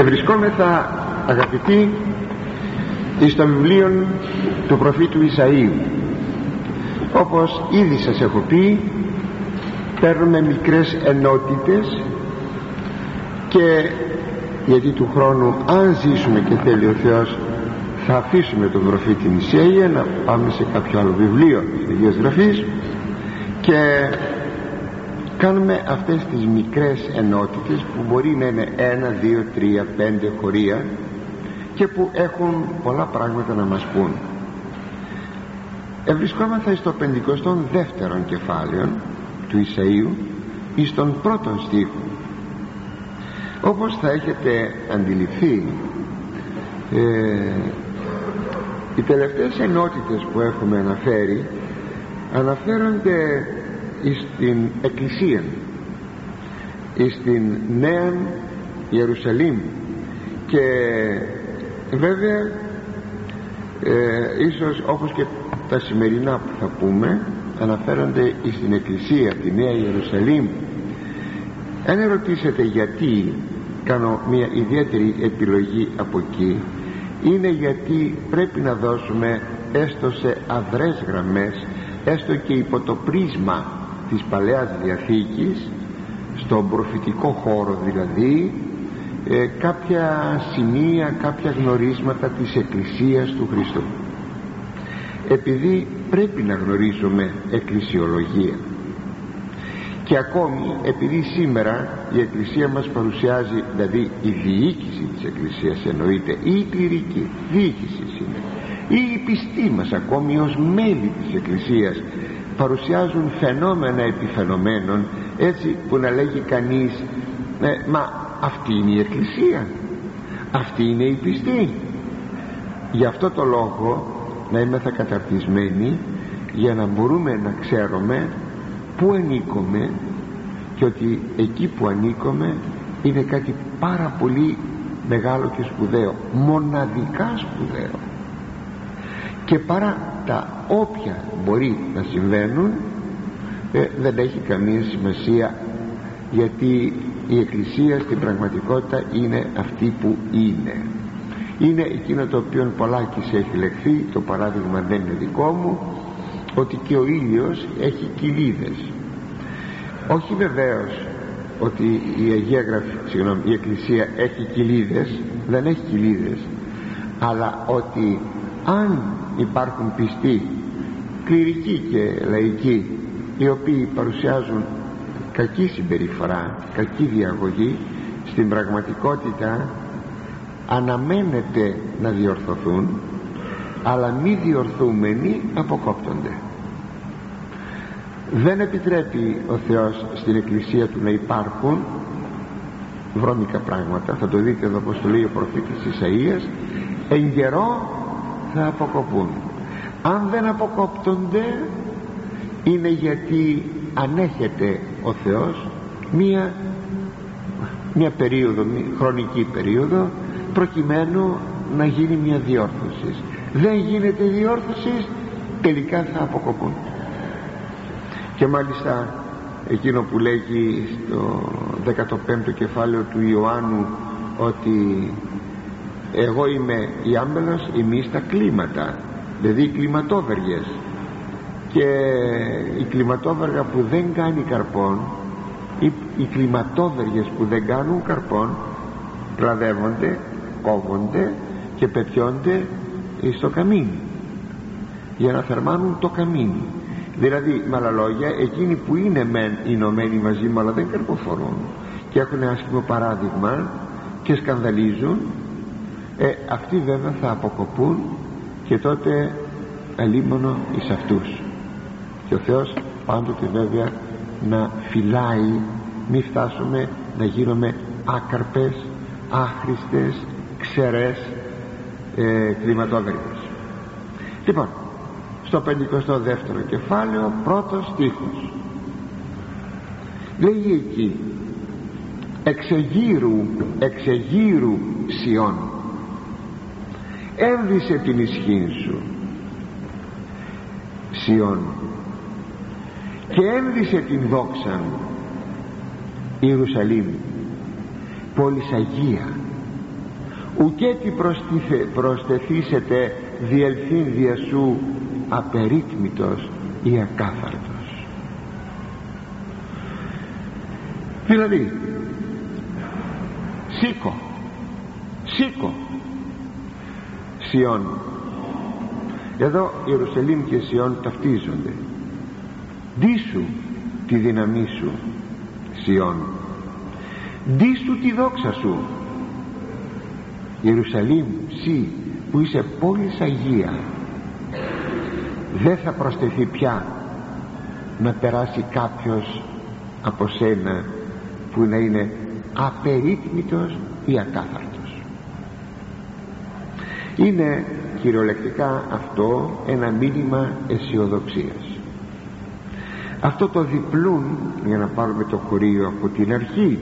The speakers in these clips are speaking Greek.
Και βρισκόμεθα, αγαπητοί, εις το βιβλίο του προφήτου Ισαΐου. Όπως ήδη σας έχω πει, παίρνουμε μικρές ενότητες, και γιατί του χρόνου, αν ζήσουμε και θέλει ο Θεός, θα αφήσουμε τον προφήτη Ισαΐα να πάμε σε κάποιο άλλο βιβλίο της Αγίας Γραφής και κάνουμε αυτές τις μικρές ενότητες που μπορεί να είναι 1, 2, 3, 5 χωρία και που έχουν πολλά πράγματα να μας πούν. Ευρισκόμαστε στο 52ο κεφάλαιο του Ισαΐου, εις τον πρώτον στίχο. Όπως θα έχετε αντιληφθεί, οι τελευταίες ενότητες που έχουμε αναφέρει αναφέρονται στην Εκκλησία, στην Νέα Ιερουσαλήμ, και βέβαια ίσως όπως και τα σημερινά που θα πούμε αναφέρονται στην Εκκλησία, τη Νέα Ιερουσαλήμ. Αν ρωτήσετε γιατί κάνω μια ιδιαίτερη επιλογή από εκεί, είναι γιατί πρέπει να δώσουμε έστω σε αδρές γραμμές, έστω και υπό το πρίσμα της Παλαιάς Διαθήκης, στον προφητικό χώρο δηλαδή, κάποια σημεία, κάποια γνωρίσματα της Εκκλησίας του Χριστού, επειδή πρέπει να γνωρίζουμε εκκλησιολογία. Και ακόμη επειδή σήμερα η Εκκλησία μας παρουσιάζει, δηλαδή η διοίκηση της Εκκλησίας εννοείται, ή η κληρική διοίκηση είναι, ή οι πιστοί μας ακόμη ως μέλη της Εκκλησίας παρουσιάζουν φαινόμενα επιφαινομένων, έτσι που να λέγει κανείς μα αυτή είναι η Εκκλησία, αυτή είναι η πιστή. Γι' αυτό το λόγο να είμαστε καταρτισμένοι για να μπορούμε να ξέρουμε πού ανήκουμε, και ότι εκεί που ανήκουμε είναι κάτι πάρα πολύ μεγάλο και σπουδαίο, μοναδικά σπουδαίο, και παρά τα όποια μπορεί να συμβαίνουν δεν έχει καμία σημασία, γιατί η Εκκλησία στην πραγματικότητα είναι αυτή που είναι εκείνο το οποίο πολλάκις έχει λεχθεί. Το παράδειγμα δεν είναι δικό μου, ότι και ο ήλιος έχει κοιλίδες. Όχι βεβαίως ότι η Εκκλησία έχει κοιλίδες, δεν έχει κοιλίδες, αλλά ότι αν υπάρχουν πιστοί, κληρικοί και λαϊκοί, οι οποίοι παρουσιάζουν κακή συμπεριφορά, κακή διαγωγή, στην πραγματικότητα αναμένεται να διορθωθούν, αλλά μη διορθούμενοι αποκόπτονται. Δεν επιτρέπει ο Θεός στην Εκκλησία του να υπάρχουν βρώμικα πράγματα. Θα το δείτε εδώ πως το λέει ο προφήτης Ισαΐας, εν καιρό θα αποκοπούν. Αν δεν αποκόπτονται είναι γιατί ανέχεται ο Θεός μια περίοδο, μια χρονική περίοδο, προκειμένου να γίνει μια διόρθωση. Δεν γίνεται διόρθωση, τελικά θα αποκοπούν. Και μάλιστα εκείνο που λέγει στο 15ο κεφάλαιο του Ιωάννου, ότι εγώ είμαι η άμπελος, εμείς τα κλίματα, δηλαδή οι κλιματόβεργες, και η κλιματόβεργα που δεν κάνει καρπόν, οι κλιματόβεργες που δεν κάνουν καρπόν, κλαδεύονται, κόβονται και πετιώνται στο καμίνι για να θερμάνουν το καμίνι. Δηλαδή με άλλα λόγια, εκείνοι που είναι μεν ενωμένοι μαζί μου αλλά δεν καρποφορούν και έχουν άσχημο παράδειγμα και σκανδαλίζουν, αυτοί βέβαια θα αποκοπούν, και τότε αλίμονο εις αυτούς. Και ο Θεός πάντοτε βέβαια να φυλάει, μη φτάσουμε να γίνουμε άκαρπες, άχρηστες, ξερές κλιματόβεργες. Λοιπόν, στο 52ο κεφάλαιο, πρώτος στίχος, λέγει εκεί, εξεγείρου Σιών, έμβησε την ισχύν σου Σιών, και έμβησε την δόξαν Ιερουσαλήμ, πόλης Αγία. ουκέτι προσθεθήσετε διελθύν δια σου απερίτμητος ή ακάθαρτος. Δηλαδή σήκω Σιών. Εδώ Ιερουσαλήμ και Σιών ταυτίζονται. Ντύσου τη δύναμή σου Σιών, ντύσου τη δόξα σου Ιερουσαλήμ, σύ που είσαι πόλης Αγία. Δεν θα προσθεθεί πια να περάσει κάποιος από σένα που να είναι απερίτμητος ή ακάθαρτος. Είναι κυριολεκτικά αυτό ένα μήνυμα αισιοδοξίας. Αυτό το διπλούν, για να πάρουμε το χωρίο από την αρχή,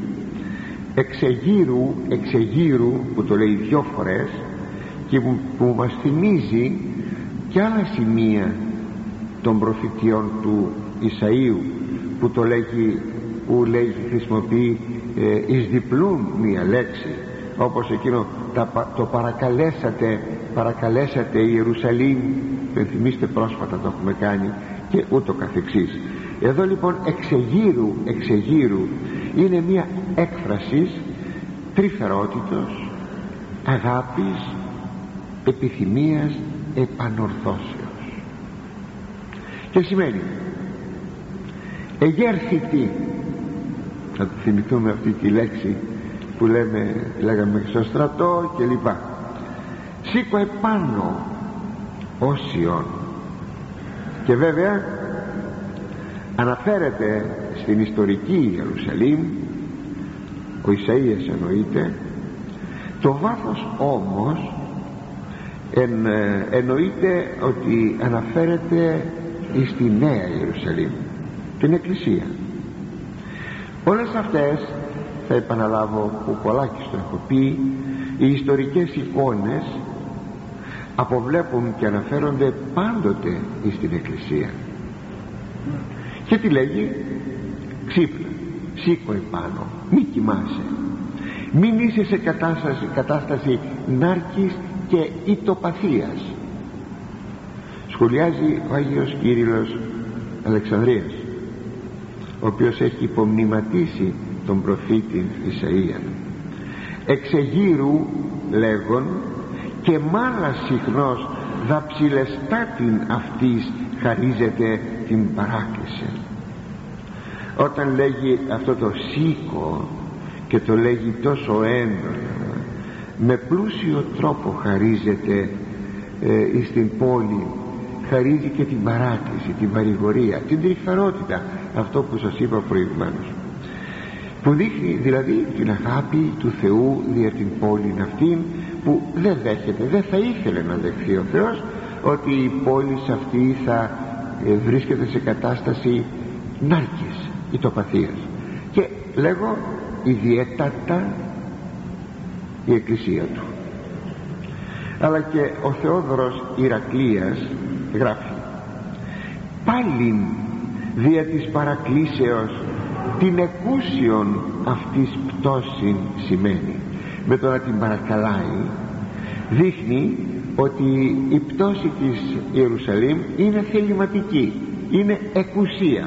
εξεγείρου που το λέει 2 φορές και που μας θυμίζει και άλλα σημεία των προφητιών του Ισαΐου που το λέγει, χρησιμοποιεί εις διπλούν μία λέξη, όπως εκείνο το παρακαλέσατε Ιερουσαλήμ, το θυμίστε πρόσφατα, το έχουμε κάνει, και ούτω καθεξής. Εδώ λοιπόν εξεγείρου είναι μια έκφραση τρυφερότητος, αγάπης, επιθυμίας, επανορθώσεως. Και σημαίνει εγέρθητη, θα θυμηθούμε αυτή τη λέξη που λέγαμε στο στρατό και λοιπά. Σήκω επάνω όσιον. Και βέβαια αναφέρεται στην ιστορική Ιερουσαλήμ, ο Ισαΐας εννοείται. Το βάθος όμως εννοείται ότι αναφέρεται στη Νέα Ιερουσαλήμ, την Εκκλησία. Όλες αυτές, θα επαναλάβω που πολλάκις το έχω πει, οι ιστορικές εικόνες αποβλέπουν και αναφέρονται πάντοτε στην Εκκλησία. Και τι λέγει? Ξύπνα, σήκω επάνω, μη κοιμάσαι, μην είσαι σε κατάσταση νάρκης και ητοπαθίας. Σχολιάζει ο Άγιος Κύριλλος Αλεξανδρίας, ο οποίος έχει υπομνηματίσει τον προφήτη Ισαΐαν. Εξεγείρου λέγον και μάλα συχνός δαψιλεστάτην αυτής χαρίζεται την παράκληση. Όταν λέγει αυτό το σήκω και το λέγει τόσο έντονα, με πλούσιο τρόπο χαρίζεται στην πόλη, χαρίζει και την παράκληση, την παρηγορία, την τρυφερότητα, αυτό που σας είπα προηγουμένως, που δείχνει δηλαδή την αγάπη του Θεού δια την πόλη αυτήν, που δεν δέχεται, δεν θα ήθελε να δεχθεί ο Θεός ότι η πόλη αυτή θα βρίσκεται σε κατάσταση νάρκης, ητοπαθίας. Και λέγω ιδιαίτατα η Εκκλησία του. Αλλά και ο Θεόδωρος Ηρακλείας γράφει: πάλιν δια της παρακλήσεως την εκούσιον αυτής πτώσιν σημαίνει. Με το να την παρακαλάει δείχνει ότι η πτώση της Ιερουσαλήμ είναι θεληματική, είναι εκουσία.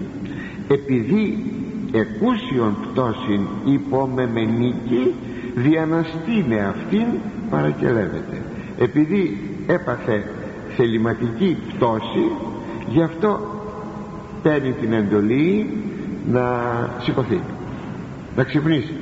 Επειδή εκούσιον πτώσιν υπομεμενίκη διαναστήνε αυτήν παρακελεύεται. Επειδή έπαθε θεληματική πτώση, γι' αυτό παίρνει την εντολή να σηκωθεί, να ξυπνήσει.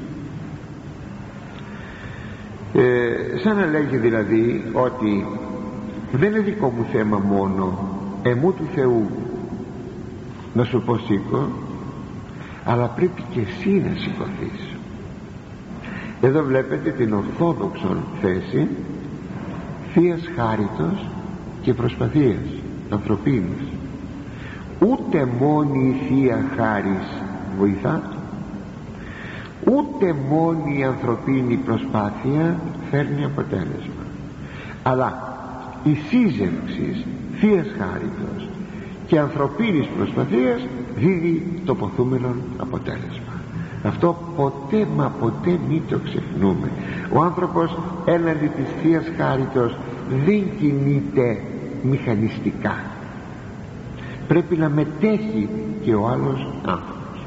Σαν να λέγει δηλαδή ότι δεν είναι δικό μου θέμα μόνο, εμού του Θεού να σου πω σήκω, αλλά πρέπει και εσύ να σηκωθείς. Εδώ βλέπετε την ορθόδοξον θέση θείας χάριτος και προσπαθίας ανθρωπίνης. Ούτε μόνη η θεία χάρις βοηθά, ούτε μόνη η ανθρωπίνη προσπάθεια φέρνει αποτέλεσμα, αλλά η σύζευξη θείας χάριτος και ανθρωπίνης προσπαθίας δίδει το ποθούμενο αποτέλεσμα. Αυτό ποτέ μα ποτέ μην το ξεχνούμε. Ο άνθρωπος έναντι της Θείας Χάριτος δεν κινείται μηχανιστικά, πρέπει να μετέχει και ο άλλος άνθρωπος.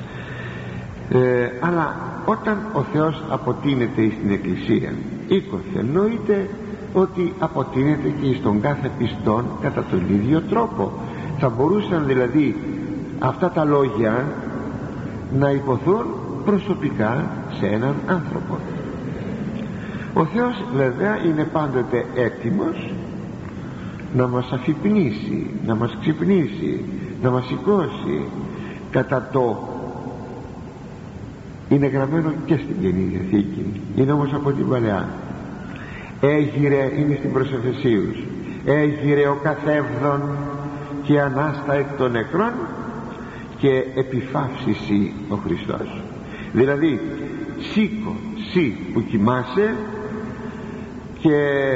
Αλλά όταν ο Θεός αποτείνεται στην Εκκλησία οίκοθε, εννοείται ότι αποτείνεται και στον κάθε πιστόν κατά τον ίδιο τρόπο. Θα μπορούσαν δηλαδή αυτά τα λόγια να υποθούν προσωπικά σε έναν άνθρωπο. Ο Θεός βέβαια είναι πάντοτε έτοιμος να μας αφυπνήσει, να μας ξυπνήσει, να μας σηκώσει. Κατά το είναι γραμμένο και στην Καινή Διαθήκη, είναι όμως από την Παλαιά. Έγειρε, είναι στην προς Εφεσίους, έγειρε ο καθεύδον και ανάστα εκ των νεκρών και επιφαύσιση ο Χριστός. Δηλαδή σήκω σύ που κοιμάσαι, και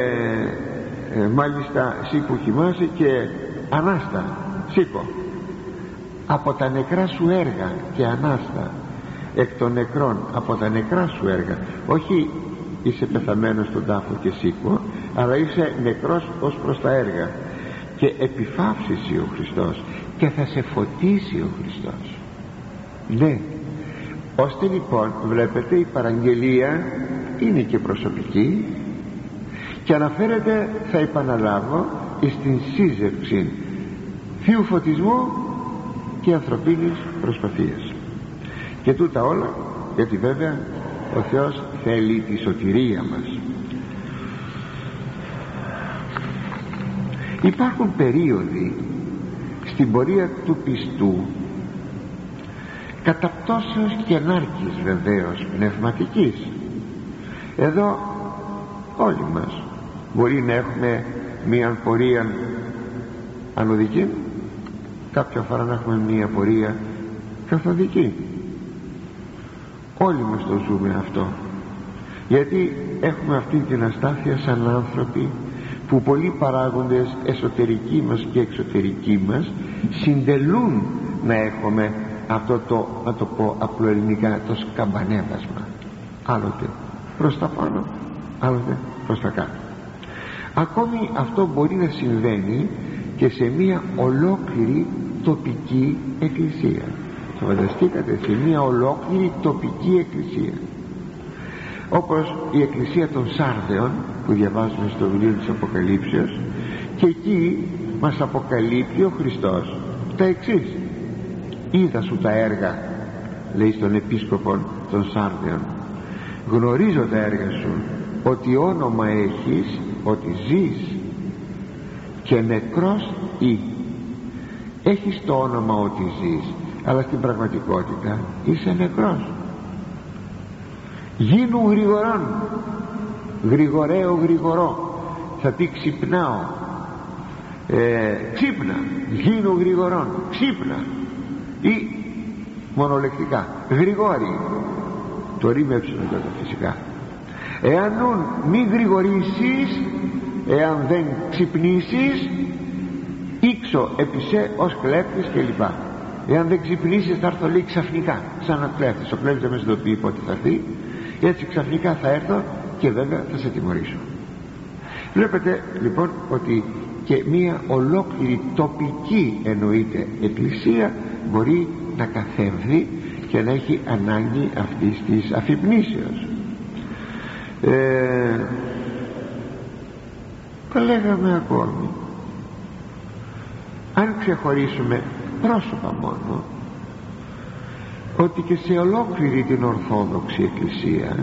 μάλιστα σύ που κοιμάσαι, και ανάστα, σήκω από τα νεκρά σου έργα, και ανάστα εκ των νεκρών, από τα νεκρά σου έργα. Όχι είσαι πεθαμένος στον τάφο και σήκω, αλλά είσαι νεκρός ως προς τα έργα, και επιφαύσιση ο Χριστός, και θα σε φωτίσει ο Χριστός. Ναι, ώστε λοιπόν βλέπετε η παραγγελία είναι και προσωπική και αναφέρεται, θα επαναλάβω, στην σύζευξη Θείου φωτισμού και ανθρωπίνης προσπαθίας. Και τούτα όλα γιατί βέβαια ο Θεός θέλει τη σωτηρία μας. Υπάρχουν περίοδοι στην πορεία του πιστού καταπτώσεως και ανάρκης, βεβαίως πνευματικής. Εδώ όλοι μας μπορεί να έχουμε μία πορεία ανωδική, κάποια φορά να έχουμε μία πορεία καθοδική. Όλοι μας το ζούμε αυτό, γιατί έχουμε αυτή την αστάθεια σαν άνθρωποι, που πολλοί παράγοντες εσωτερικοί μας και εξωτερικοί μας συντελούν να έχουμε αυτό το, να το πω απλοελληνικά, το σκαμπανέβασμα, άλλοτε προς τα πάνω, άλλοτε προς τα κάτω. Ακόμη αυτό μπορεί να συμβαίνει και σε μια ολόκληρη τοπική εκκλησία. Το φανταστήκατε, σε μια ολόκληρη τοπική εκκλησία, όπως η εκκλησία των Σάρδεων που διαβάζουμε στο βιβλίο της Αποκαλύψεως, και εκεί μας αποκαλύπτει ο Χριστός τα εξής: είδα σου τα έργα, λέει στον επίσκοπο των Σάρδεων, γνωρίζω τα έργα σου, ότι όνομα έχεις, ότι ζεις και νεκρός ή. Έχεις το όνομα ότι ζεις, αλλά στην πραγματικότητα είσαι νεκρός. Γίνου γρηγορών, γρηγορέω γρηγορό, θα πει ξυπνάω, ξύπνα, γίνου γρηγορών, ξύπνα, ή μονολεκτικά γρηγόρη, το ρήμεψε τότε φυσικά. Εάν μη γρηγορήσεις, εάν δεν ξυπνήσεις, ήξω επισέ ως κλέφτης κλπ. Εάν δεν ξυπνήσεις θα έρθω, λέει, ξαφνικά σαν να κλέφτης. Ο κλέφτης δεν με συνειδητοποιεί πότε θα έρθει, έτσι ξαφνικά θα έρθω και βέβαια θα σε τιμωρήσω. Βλέπετε λοιπόν ότι και μία ολόκληρη τοπική, εννοείται, εκκλησία μπορεί να καθεύδει και να έχει ανάγκη αυτής της αφυπνήσεως. Το λέγαμε ακόμη, αν ξεχωρίσουμε πρόσωπα μόνο, ότι και σε ολόκληρη την Ορθόδοξη Εκκλησία,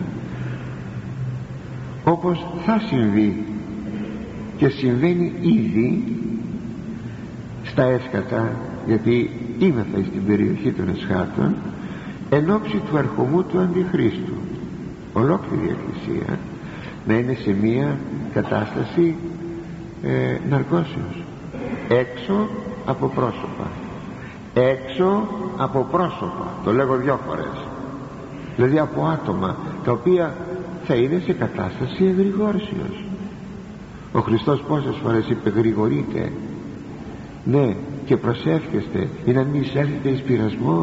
όπως θα συμβεί και συμβαίνει ήδη στα Έσχατα, γιατί είμεθα στην περιοχή των Εσχάτων, εν ώψη του ερχομού του Αντιχρίστου, ολόκληρη η Εκκλησία να είναι σε μία κατάσταση ναρκώσεως, έξω από πρόσωπα, έξω από πρόσωπα, το λέγω δυο φορές, δηλαδή από άτομα τα οποία θα είναι σε κατάσταση εγρηγόρσεως. Ο Χριστός πόσες φορές είπε γρηγορείτε, ναι, και προσεύχεστε, ή να μην εισέλθετε εις πειρασμόν,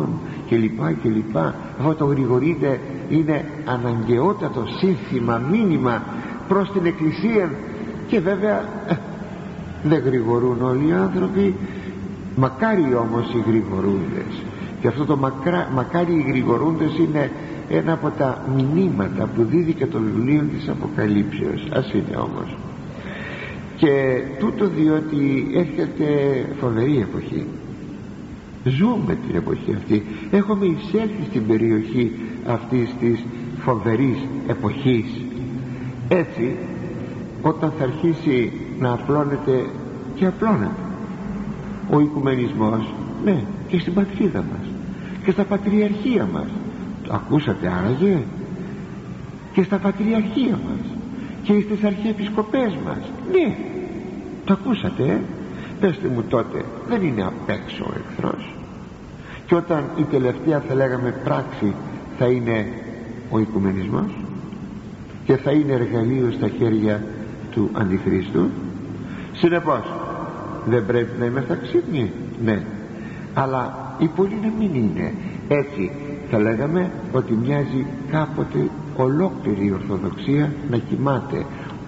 κλπ. Αυτό το γρηγορείτε είναι αναγκαιότατο σύνθημα, μήνυμα προς την Εκκλησία. Και βέβαια δεν γρηγορούν όλοι οι άνθρωποι, μακάρι όμως οι γρηγορούντες. Και αυτό το μακάρι οι γρηγορούντες είναι ένα από τα μηνύματα που δίδει και το βιβλίο της Αποκαλύψεως. Ας είναι όμως. Και τούτο διότι έρχεται φοβερή εποχή. Ζούμε την εποχή αυτή. Έχουμε εισέλθει στην περιοχή αυτής της φοβερής εποχής. Έτσι, όταν θα αρχίσει να απλώνεται, και απλώνεται ο οικουμενισμός, ναι, και στην πατρίδα μας και στα πατριαρχία μας, το ακούσατε άραγε, και στα πατριαρχία μας και στις αρχιεπισκοπές μας, ναι, το ακούσατε, πέστε μου τότε, δεν είναι απ' έξω ο εχθρός? Και όταν η τελευταία, θα λέγαμε, πράξη θα είναι ο οικουμενισμός και θα είναι εργαλείο στα χέρια του Αντιχρίστου. Συνεπώς δεν πρέπει να είμαστε ξύπνοι, ναι, αλλά οι πολλοί να μην είναι έτσι. Θα λέγαμε ότι μοιάζει κάποτε ολόκληρη η Ορθοδοξία να κοιμάται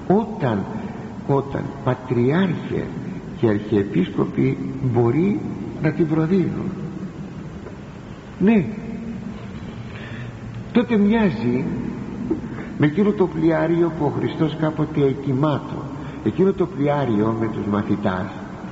όταν πατριάρχε και αρχιεπίσκοποι μπορεί να την προδίδουν. Ναι, τότε μοιάζει με εκείνο το πλοιάριο που ο Χριστός κάποτε εκοιμάτω. Εκείνο το πλοιάριο με τους μαθητάς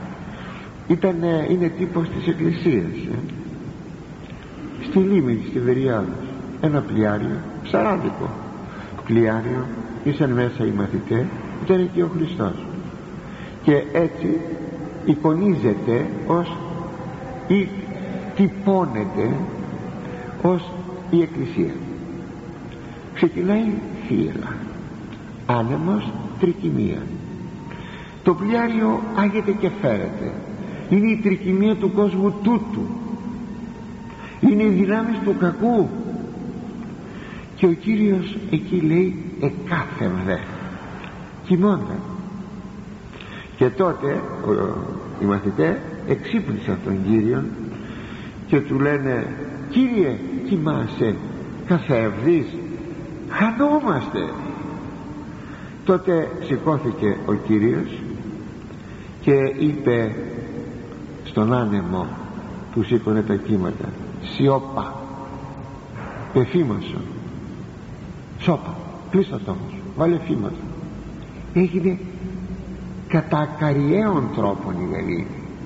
είναι τύπος της Εκκλησίας, στη λίμνη της Τιβεριάδος. Ένα πλοιάριο, ψαράδικο πλοιάριο, ήσαν μέσα οι μαθητές, ήταν και ο Χριστός. Και έτσι εικονίζεται ως, ή τυπώνεται ως η Εκκλησία. Ξεκινάει θύελα, άνεμος, τρικυμία. Το πλοιάριο άγεται και φέρεται. Είναι η τρικυμία του κόσμου τούτου, είναι οι δυνάμεις του κακού. Και ο Κύριος εκεί λέει εκάθευδε, κοιμώνταν. Και τότε οι μαθητές εξύπνησαν τον Κύριο και του λένε, Κύριε, κοιμάσαι, καθεύδεις, χανόμαστε. Τότε σηκώθηκε ο Κύριος και είπε στον άνεμο που σήκωνε τα κύματα, σιώπα, πεφήμασον, σώπα, κλείστα το όμως, βάλε φήματα. Έγινε κατά ακαριαίων τρόπων η γαλήνη.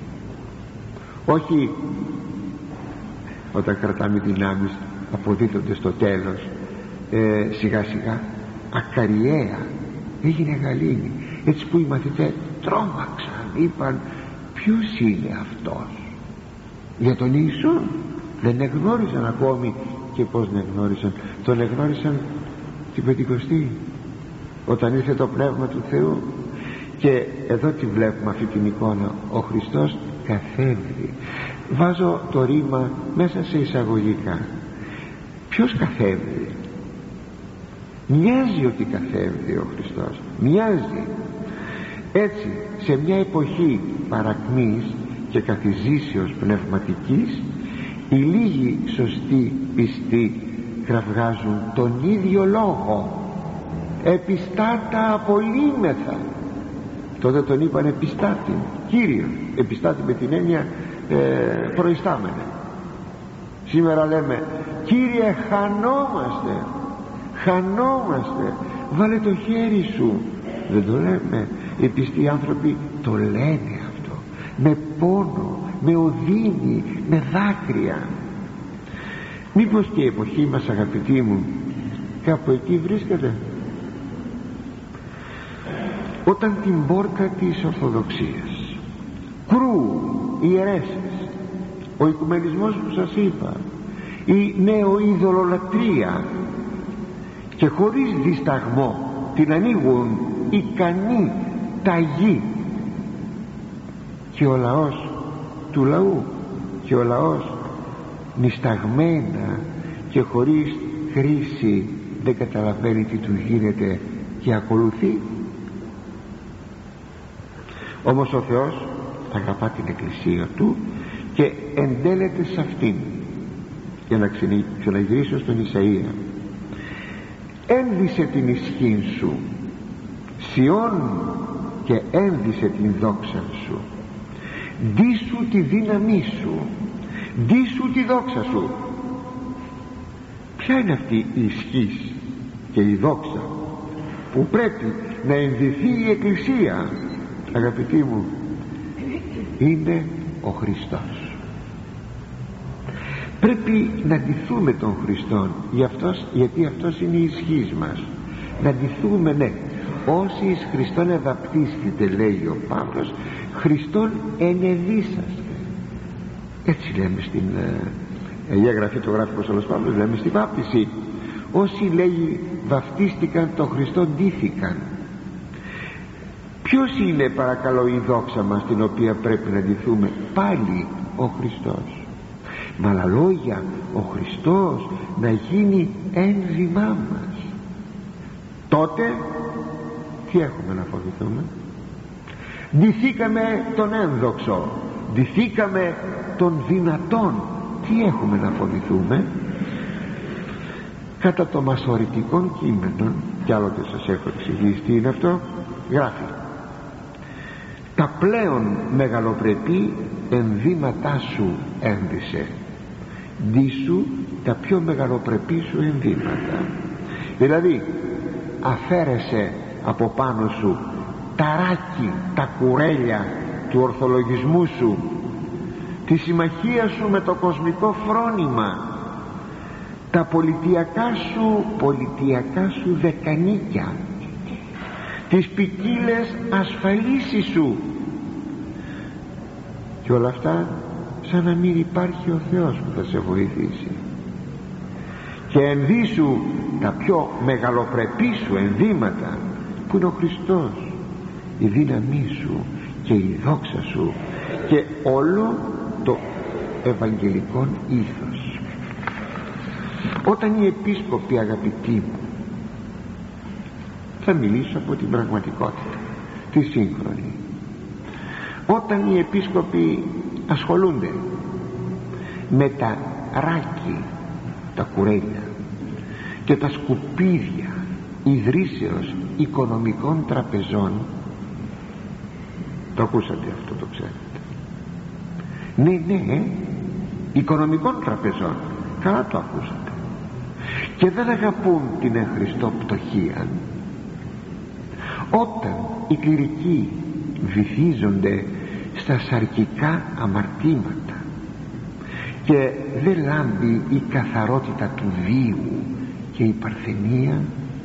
Όχι όταν κρατάμε δυνάμεις αποδίδονται στο τέλος, σιγά σιγά, ακαριαία έγινε γαλήνη. Έτσι που οι μαθητές τρόμαξαν, είπαν, ποιος είναι αυτός? Για τον Ιησού δεν εγνώρισαν ακόμη. Και πως δεν εγνώρισαν? Τον εγνώρισαν την Πεντηκοστή, όταν ήρθε το Πνεύμα του Θεού. Και εδώ τη βλέπουμε αυτή την εικόνα, ο Χριστός καθέβει. Βάζω το ρήμα μέσα σε εισαγωγικά. Ποιος καθέβει? Μοιάζει ότι καθέβει ο Χριστός, μοιάζει. Έτσι σε μια εποχή παρακμής και καθιζήσεως πνευματικής, οι λίγοι σωστοί πιστοί κραυγάζουν τον ίδιο λόγο, επιστάτα απολύμεθα. Τότε τον είπαν επιστάτη, Κύριο, επιστάτη με την έννοια προϊστάμενε. Σήμερα λέμε, Κύριε, χανόμαστε, βάλε το χέρι σου. Δεν το λέμε. Οι πιστοί άνθρωποι το λένε αυτό, με πόνο, με οδύνη, με δάκρυα. Μήπως και η εποχή μας, αγαπητοί μου, κάπου εκεί βρίσκεται? Όταν την πόρτα της Ορθοδοξίας κρούουν οι αιρέσεις, ο οικουμενισμός που σας είπα, η νεοειδωλολατρία, και χωρίς δισταγμό την ανοίγουν ικανοί ταγοί, και ο λαός του λαού και ο λαός νησταγμένα και χωρίς χρήση δεν καταλαβαίνει τι του γίνεται και ακολουθεί. Όμως ο Θεός αγαπά την Εκκλησία του και εντέλεται σε αυτήν. για να ξαναγυρίσω στον Ισαΐα. Ένδυσε την ισχύν σου Σιών και ένδυσε την δόξα σου. Ντύσου τη δύναμή σου, ντύσου τη δόξα σου. Ποια είναι αυτή η ισχύς και η δόξα που πρέπει να ενδυθεί η Εκκλησία, αγαπητοί μου? Είναι ο Χριστός. Πρέπει να ντυθούμε τον Χριστόν, γιατί αυτός είναι η ισχύς μας. Να ντυθούμε, ναι. Όσοι εις Χριστόν εδαπτίστητε, λέει ο Παύλος, Χριστόν ενεδίσαστε. Έτσι λέμε στην Αγία Γραφή, το γράφει ο Απόστολος Παύλος, λέμε στη βάπτιση. Όσοι, λέει, βαφτίστηκαν τον Χριστόν, ντύθηκαν. Ποιος είναι, παρακαλώ, η δόξα μας την οποία πρέπει να ντυθούμε? Πάλι ο Χριστός. Με άλλα λόγια, ο Χριστός να γίνει ένδυμά μας. Τότε τι έχουμε να φοβηθούμε? Ντυθήκαμε τον ένδοξο, ντυθήκαμε τον δυνατόν. Τι έχουμε να φοβηθούμε? Κατά το μασοριτικό κείμενο, κι άλλοτε σας έχω εξηγήσει τι είναι αυτό, γράφει: τα πλέον μεγαλοπρεπή ενδύματά σου ένδυσε, ντύσου τα πιο μεγαλοπρεπή σου ενδύματα. Δηλαδή αφαίρεσε από πάνω σου ταράκι, τα κουρέλια του ορθολογισμού σου, τη συμμαχία σου με το κοσμικό φρόνημα, τα πολιτιακά σου δεκανίκια, τις ποικίλες ασφαλίσεις σου, και όλα αυτά σαν να μην υπάρχει ο Θεός που θα σε βοηθήσει. Και ενδύσου τα πιο μεγαλοπρεπή σου ενδύματα, που είναι ο Χριστός, η δύναμή σου και η δόξα σου και όλο το ευαγγελικό ήθος. Όταν οι επίσκοποι, αγαπητοί μου, θα μιλήσω από την πραγματικότητα τη σύγχρονη, όταν οι επίσκοποι ασχολούνται με τα ράκι, τα κουρέλια και τα σκουπίδια ιδρύσεως οικονομικών τραπεζών, το ακούσατε αυτό, το ξέρετε? Ναι, οικονομικών τραπεζών, καλά το ακούσατε. Και δεν αγαπούν την εν Χριστώ πτωχία. Όταν οι κληρικοί βυθίζονται στα σαρκικά αμαρτήματα και δεν λάμπει η καθαρότητα του βίου και η παρθενία,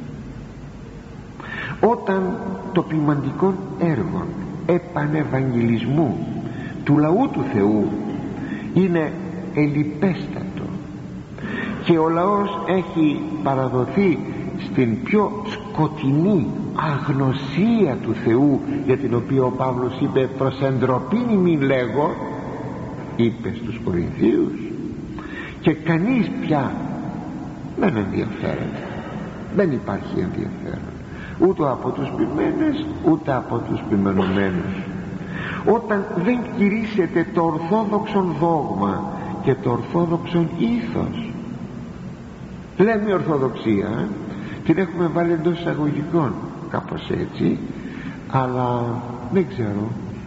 όταν το ποιμαντικό έργο επανευαγγελισμού του λαού του Θεού είναι ελιπέστατο και ο λαός έχει παραδοθεί στην πιο σκοτεινή αγνωσία του Θεού, για την οποία ο Παύλος είπε προς εντροπήν ημίν λέγω, είπε στους Κορινθίους, και κανείς πια δεν ενδιαφέρεται, δεν υπάρχει ενδιαφέρον ούτε από τους ποιμένες ούτε από τους ποιμενωμένους. Όταν δεν κηρύσσεται το ορθόδοξον δόγμα και το ορθόδοξον ήθος, λέμε ορθοδοξία, την έχουμε βάλει εντός εισαγωγικών κάπως έτσι, αλλά δεν ξέρω.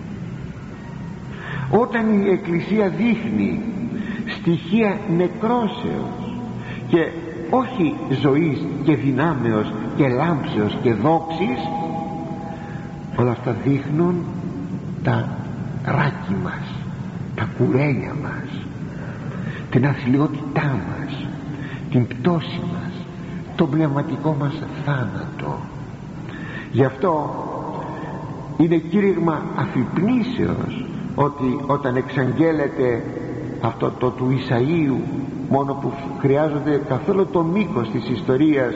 Όταν η Εκκλησία δείχνει στοιχεία νεκρόσεως και όχι ζωής και δυνάμεως και λάμψεως και δόξης, όλα αυτά δείχνουν τα ράκι μας, τα κουρέλια μας, την αθλιότητά μας, την πτώση μας, τον πνευματικό μας θάνατο. Γι' αυτό είναι κήρυγμα αφυπνήσεως ότι όταν εξαγγέλλεται αυτό το του Ισαΐου, μόνο που χρειάζονται καθόλου το μήκος της ιστορίας,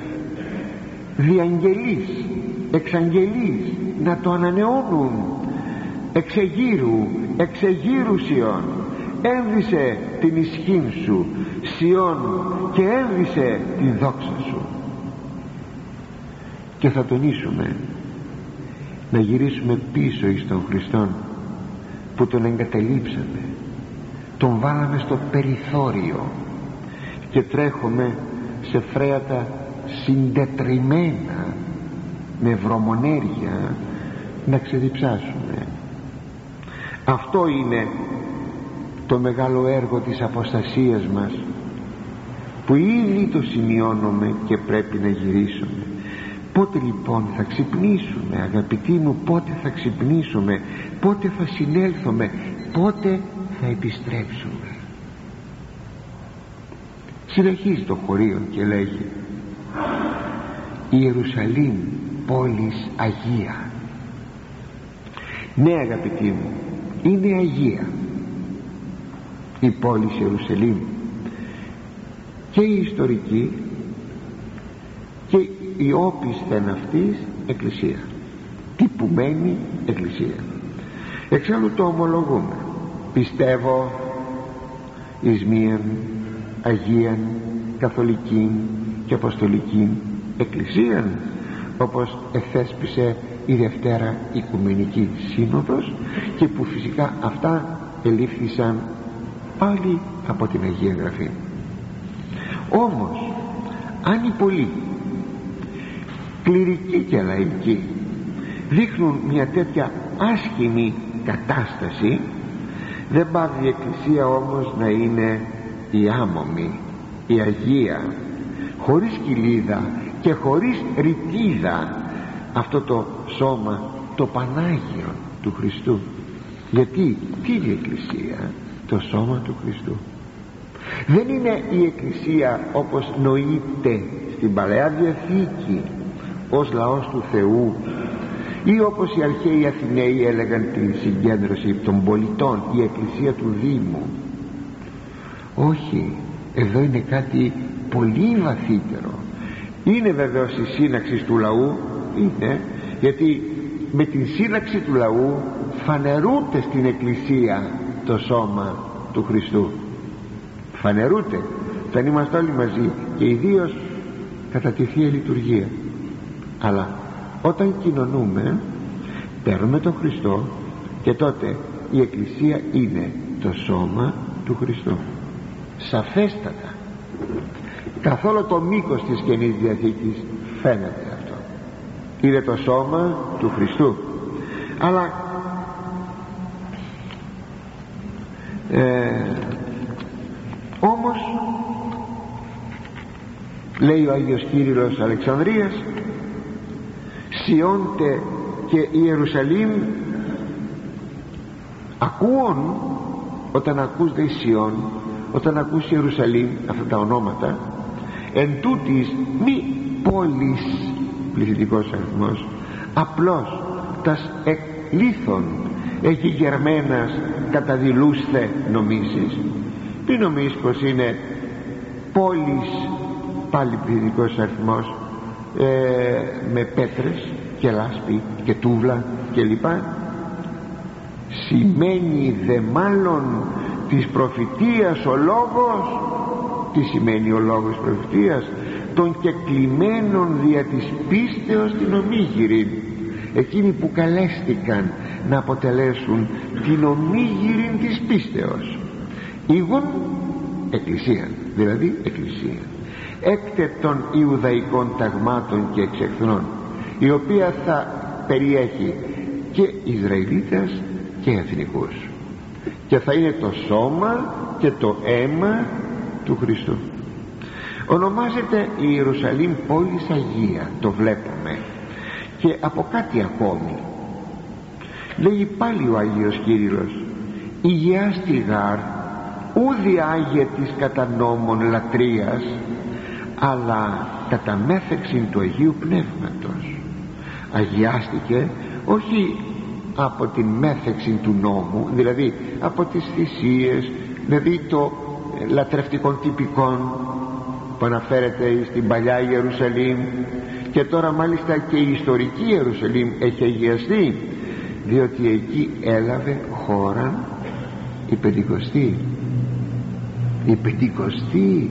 διαγγελείς, εξαγγελείς να το ανανεώνουν, εξεγείρου Σιών, ένδυσε την ισχύν σου Σιών και ένδυσε την δόξα σου. Και θα τονίσουμε να γυρίσουμε πίσω εις τον Χριστόν που τον εγκαταλείψαμε, τον βάλαμε στο περιθώριο, και τρέχουμε σε φρέατα συντετριμμένα με βρωμονέργεια να ξεδιψάσουμε. Αυτό είναι το μεγάλο έργο της αποστασίας μας, που ήδη το σημειώνουμε και πρέπει να γυρίσουμε. Πότε λοιπόν θα ξυπνήσουμε, αγαπητοί μου? Πότε θα ξυπνήσουμε? Πότε θα συνέλθουμε? Πότε θα επιστρέψουμε? Συνεχίζει το χωρίο και λέγει: Ιερουσαλήμ, πόλης Αγία. Ναι, αγαπητοί μου, είναι Αγία η πόλη Ιερουσαλήμ, και η ιστορική και η όπισθεν αυτής εκκλησία, τυπουμένη εκκλησία. Εξάλλου το ομολογούμε: πιστεύω εις μίαν Αγίαν Καθολικήν και Αποστολικήν Εκκλησίαν, όπως εθέσπισε η Δευτέρα Οικουμενική Σύνοδος, και που φυσικά αυτά ελήφθησαν πάλι από την Αγία Γραφή. Όμως αν οι πολλοί κληρικοί και λαϊκοί δείχνουν μια τέτοια άσχημη κατάσταση, δεν πάβει η Εκκλησία όμως να είναι η άμωμη, η Αγία, χωρίς κοιλίδα και χωρίς ρητίδα, αυτό το σώμα το Πανάγιο του Χριστού. Γιατί τι είναι η Εκκλησία? Το σώμα του Χριστού. Δεν είναι η Εκκλησία όπως νοείται στην Παλαιά Διαθήκη ως λαός του Θεού, ή όπως οι αρχαίοι Αθηναίοι έλεγαν τη συγκέντρωση των πολιτών, η Εκκλησία του Δήμου. Όχι, εδώ είναι κάτι πολύ βαθύτερο. Είναι βεβαίως η σύναξη του λαού, είναι, γιατί με την σύναξη του λαού φανερούται στην Εκκλησία το σώμα του Χριστού. Φανερούται όταν είμαστε όλοι μαζί, και ιδίως κατά τη Θεία Λειτουργία. Αλλά όταν κοινωνούμε παίρνουμε τον Χριστό, και τότε η Εκκλησία είναι το σώμα του Χριστού. Σαφέστατα, καθ' όλο το μήκος της Καινής Διαθήκης φαίνεται αυτό. Είναι το σώμα του Χριστού. Αλλά όμως λέει ο Άγιος Κύριλλος Αλεξανδρίας, Σιώντε και Ιερουσαλήμ ακούων. Όταν ακούς δε Σιών, όταν ακούς Ιερουσαλήμ, αυτά τα ονόματα, εν τούτης μη πόλης, πληθυντικός αριθμός, απλώς τας εκλήθων εγγυγερμένας καταδηλούσθε νομίσεις. Μη νομίσεις πως είναι πόλης, πάλι πληθυντικός αριθμός, με πέτρες και λάσπη και τούβλα και λοιπά. Σημαίνει δε μάλλον της προφητείας ο λόγος. Τι σημαίνει ο λόγος της προφητείας? Των κεκλημένων δια της πίστεως την ομίγυρη, εκείνοι που καλέστηκαν να αποτελέσουν την ομίγυρη της πίστεως. Ήγων εκκλησία, δηλαδή εκκλησία έκτε των Ιουδαϊκών ταγμάτων και εξεχθρών, η οποία θα περιέχει και Ισραηλίτες και εθνικούς, και θα είναι το σώμα και το αίμα του Χριστού. Ονομάζεται η Ιερουσαλήμ πόλης Αγία, το βλέπουμε. Και από κάτι ακόμη λέει πάλι ο Άγιος Κύριλλος, υγιάστη γάρ ούδη άγιε της κατά νόμων λατρείας, αλλά κατά μέθεξιν του Αγίου Πνεύματος. Αγιάστηκε όχι από την μέθεξη του νόμου, δηλαδή από τις θυσίες, δηλαδή το λατρευτικών τυπικών που αναφέρεται στην παλιά Ιερουσαλήμ, και τώρα μάλιστα και η ιστορική Ιερουσαλήμ έχει αγιαστεί, διότι εκεί έλαβε χώρα η Πεντηκοστή. Η Πεντηκοστή.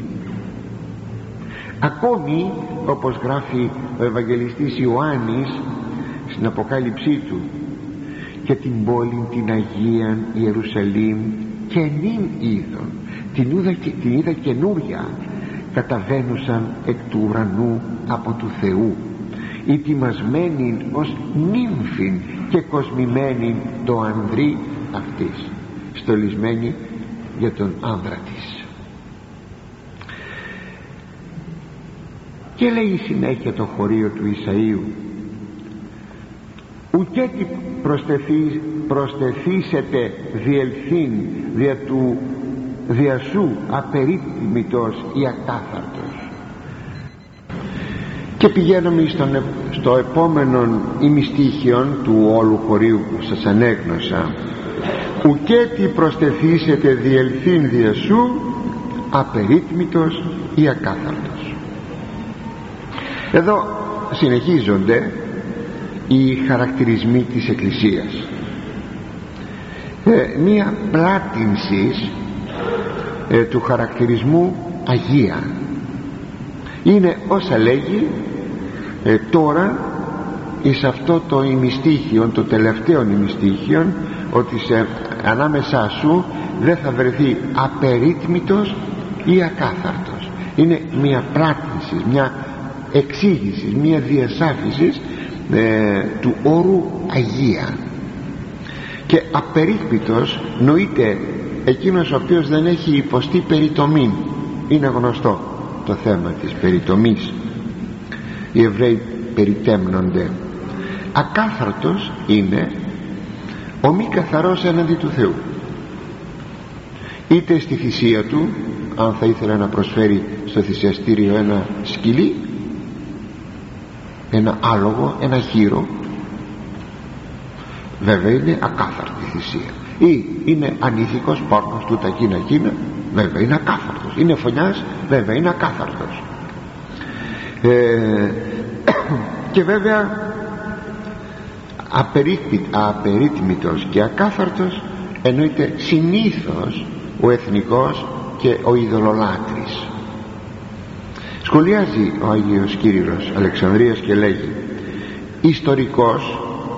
Ακόμη, όπως γράφει ο Ευαγγελιστής Ιωάννης στην Αποκάλυψή του, και την πόλη την Αγίαν Ιερουσαλήμ και νυν είδων, την είδα καινούρια καταβαίνουσαν εκ του ουρανού από του Θεού, ετοιμασμένοι ως νύμφην και κοσμημένοι το ανδρή αυτής, στολισμένοι για τον άνδρα της. Και λέει συνέχεια το χωρίο του Ισαΐου: ουκέτι προστεθήσετε διελθύν δια σου απερίτμητος ή ακάθαρτος. Και πηγαίνουμε στο επόμενο ημιστίχιον του όλου χωρίου που σας ανέγνωσα: ουκέτι προστεθήσετε διελθύν δια σου απερίτμητος ή ακάθαρτος. Εδώ συνεχίζονται οι χαρακτηρισμοί της Εκκλησίας, μία πλάτυνση του χαρακτηρισμού Αγία. Είναι όσα λέγει τώρα εις αυτό το ημιστίχιον, το τελευταίο ημιστίχιον, ότι ανάμεσά σου δεν θα βρεθεί απερίτμητος ή ακάθαρτος. Είναι μια πλάτυνση, μια εξήγηση, μια διασάφηση του όρου Αγία. Και απερίτμητος νοείται εκείνος ο οποίος δεν έχει υποστεί περιτομή. Είναι γνωστό το θέμα της περιτομής, οι Εβραίοι περιτέμνονται. Ακάθαρτος είναι ο μη καθαρός έναντι του Θεού, είτε στη θυσία του, αν θα ήθελε να προσφέρει στο θυσιαστήριο ένα σκυλί, ένα άλογο, ένα χείρο, βέβαια είναι ακάθαρτη θυσία. Ή είναι ανήθικος, πόρνος του τα εκείνα, βέβαια είναι ακάθαρτος. Είναι φωνιάς, βέβαια είναι ακάθαρτος. Και βέβαια απερίτμητος και ακάθαρτος εννοείται συνήθως ο εθνικός και ο ειδωλολάτρης. Σχολιάζει ο Άγιος Κύριλλος Αλεξανδρίας και λέγει: ιστορικός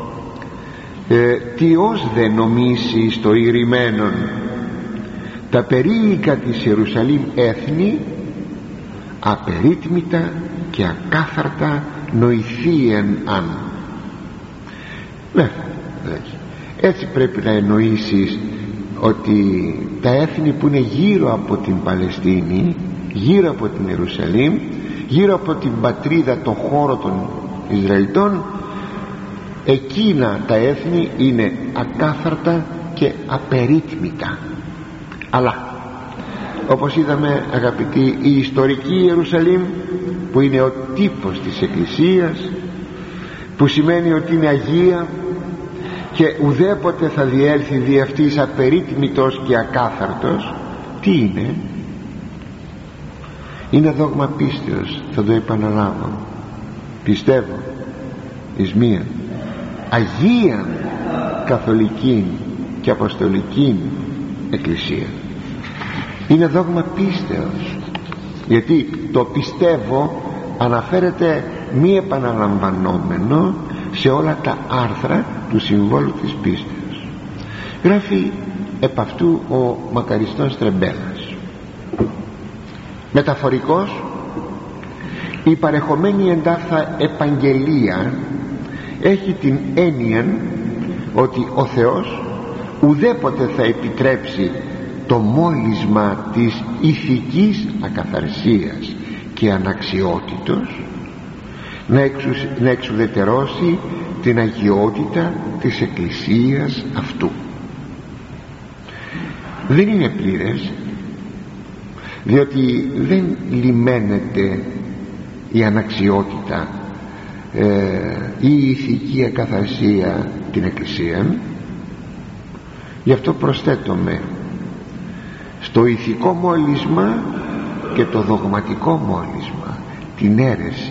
τι ως δε νομίσει στο ηρημένον τα περίοικα της Ιερουσαλήμ έθνη απερίτμητα και ακάθαρτα νοηθείεν αν. Ναι, έτσι πρέπει να εννοήσεις ότι τα έθνη που είναι γύρω από την Παλαιστίνη, γύρω από την Ιερουσαλήμ, γύρω από την πατρίδα, το χώρο των Ισραηλιτών, εκείνα τα έθνη είναι ακάθαρτα και απερίτμητα. Αλλά όπως είδαμε, αγαπητοί, η ιστορική Ιερουσαλήμ, που είναι ο τύπος της Εκκλησίας, που σημαίνει ότι είναι Αγία και ουδέποτε θα διέλθει δι' αυτής απερίτμητος και ακάθαρτος, τι είναι? Είναι δόγμα πίστεως. Θα το επαναλάβω: πιστεύω εις μία Αγία Καθολική και Αποστολική Εκκλησία. Είναι δόγμα πίστεως, γιατί το πιστεύω αναφέρεται μη επαναλαμβανόμενο σε όλα τα άρθρα του συμβόλου της πίστεως. Γράφει επ' αυτού ο μακαριστός Στρεμπέλας: μεταφορικός, η παρεχομένη εντάφθα επαγγελία έχει την έννοια ότι ο Θεός ουδέποτε θα επιτρέψει το μόλισμα της ηθικής ακαθαρσίας και αναξιότητος να εξουδετερώσει την αγιότητα της Εκκλησίας αυτού. Δεν είναι πλήρες, διότι δεν λιμένεται η αναξιότητα ή η ηθική ακαθαρσία την Εκκλησία. Γι' αυτό προσθέτουμε στο ηθικό μόλισμα και το δογματικό μόλισμα, την αίρεση.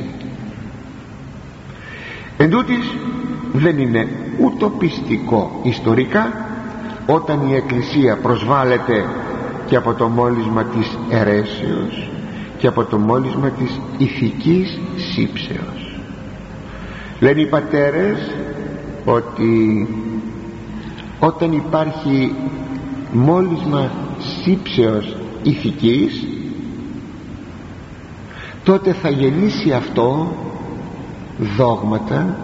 Εν τούτοις, δεν είναι ούτω πιστικό ιστορικά όταν η Εκκλησία προσβάλλεται και από το μόλισμα της αιρέσεως και από το μόλισμα της ηθικής σύψεως. Λένε οι πατέρες ότι όταν υπάρχει μόλισμα σύψεως ηθικής, τότε θα γεννήσει αυτό δόγματα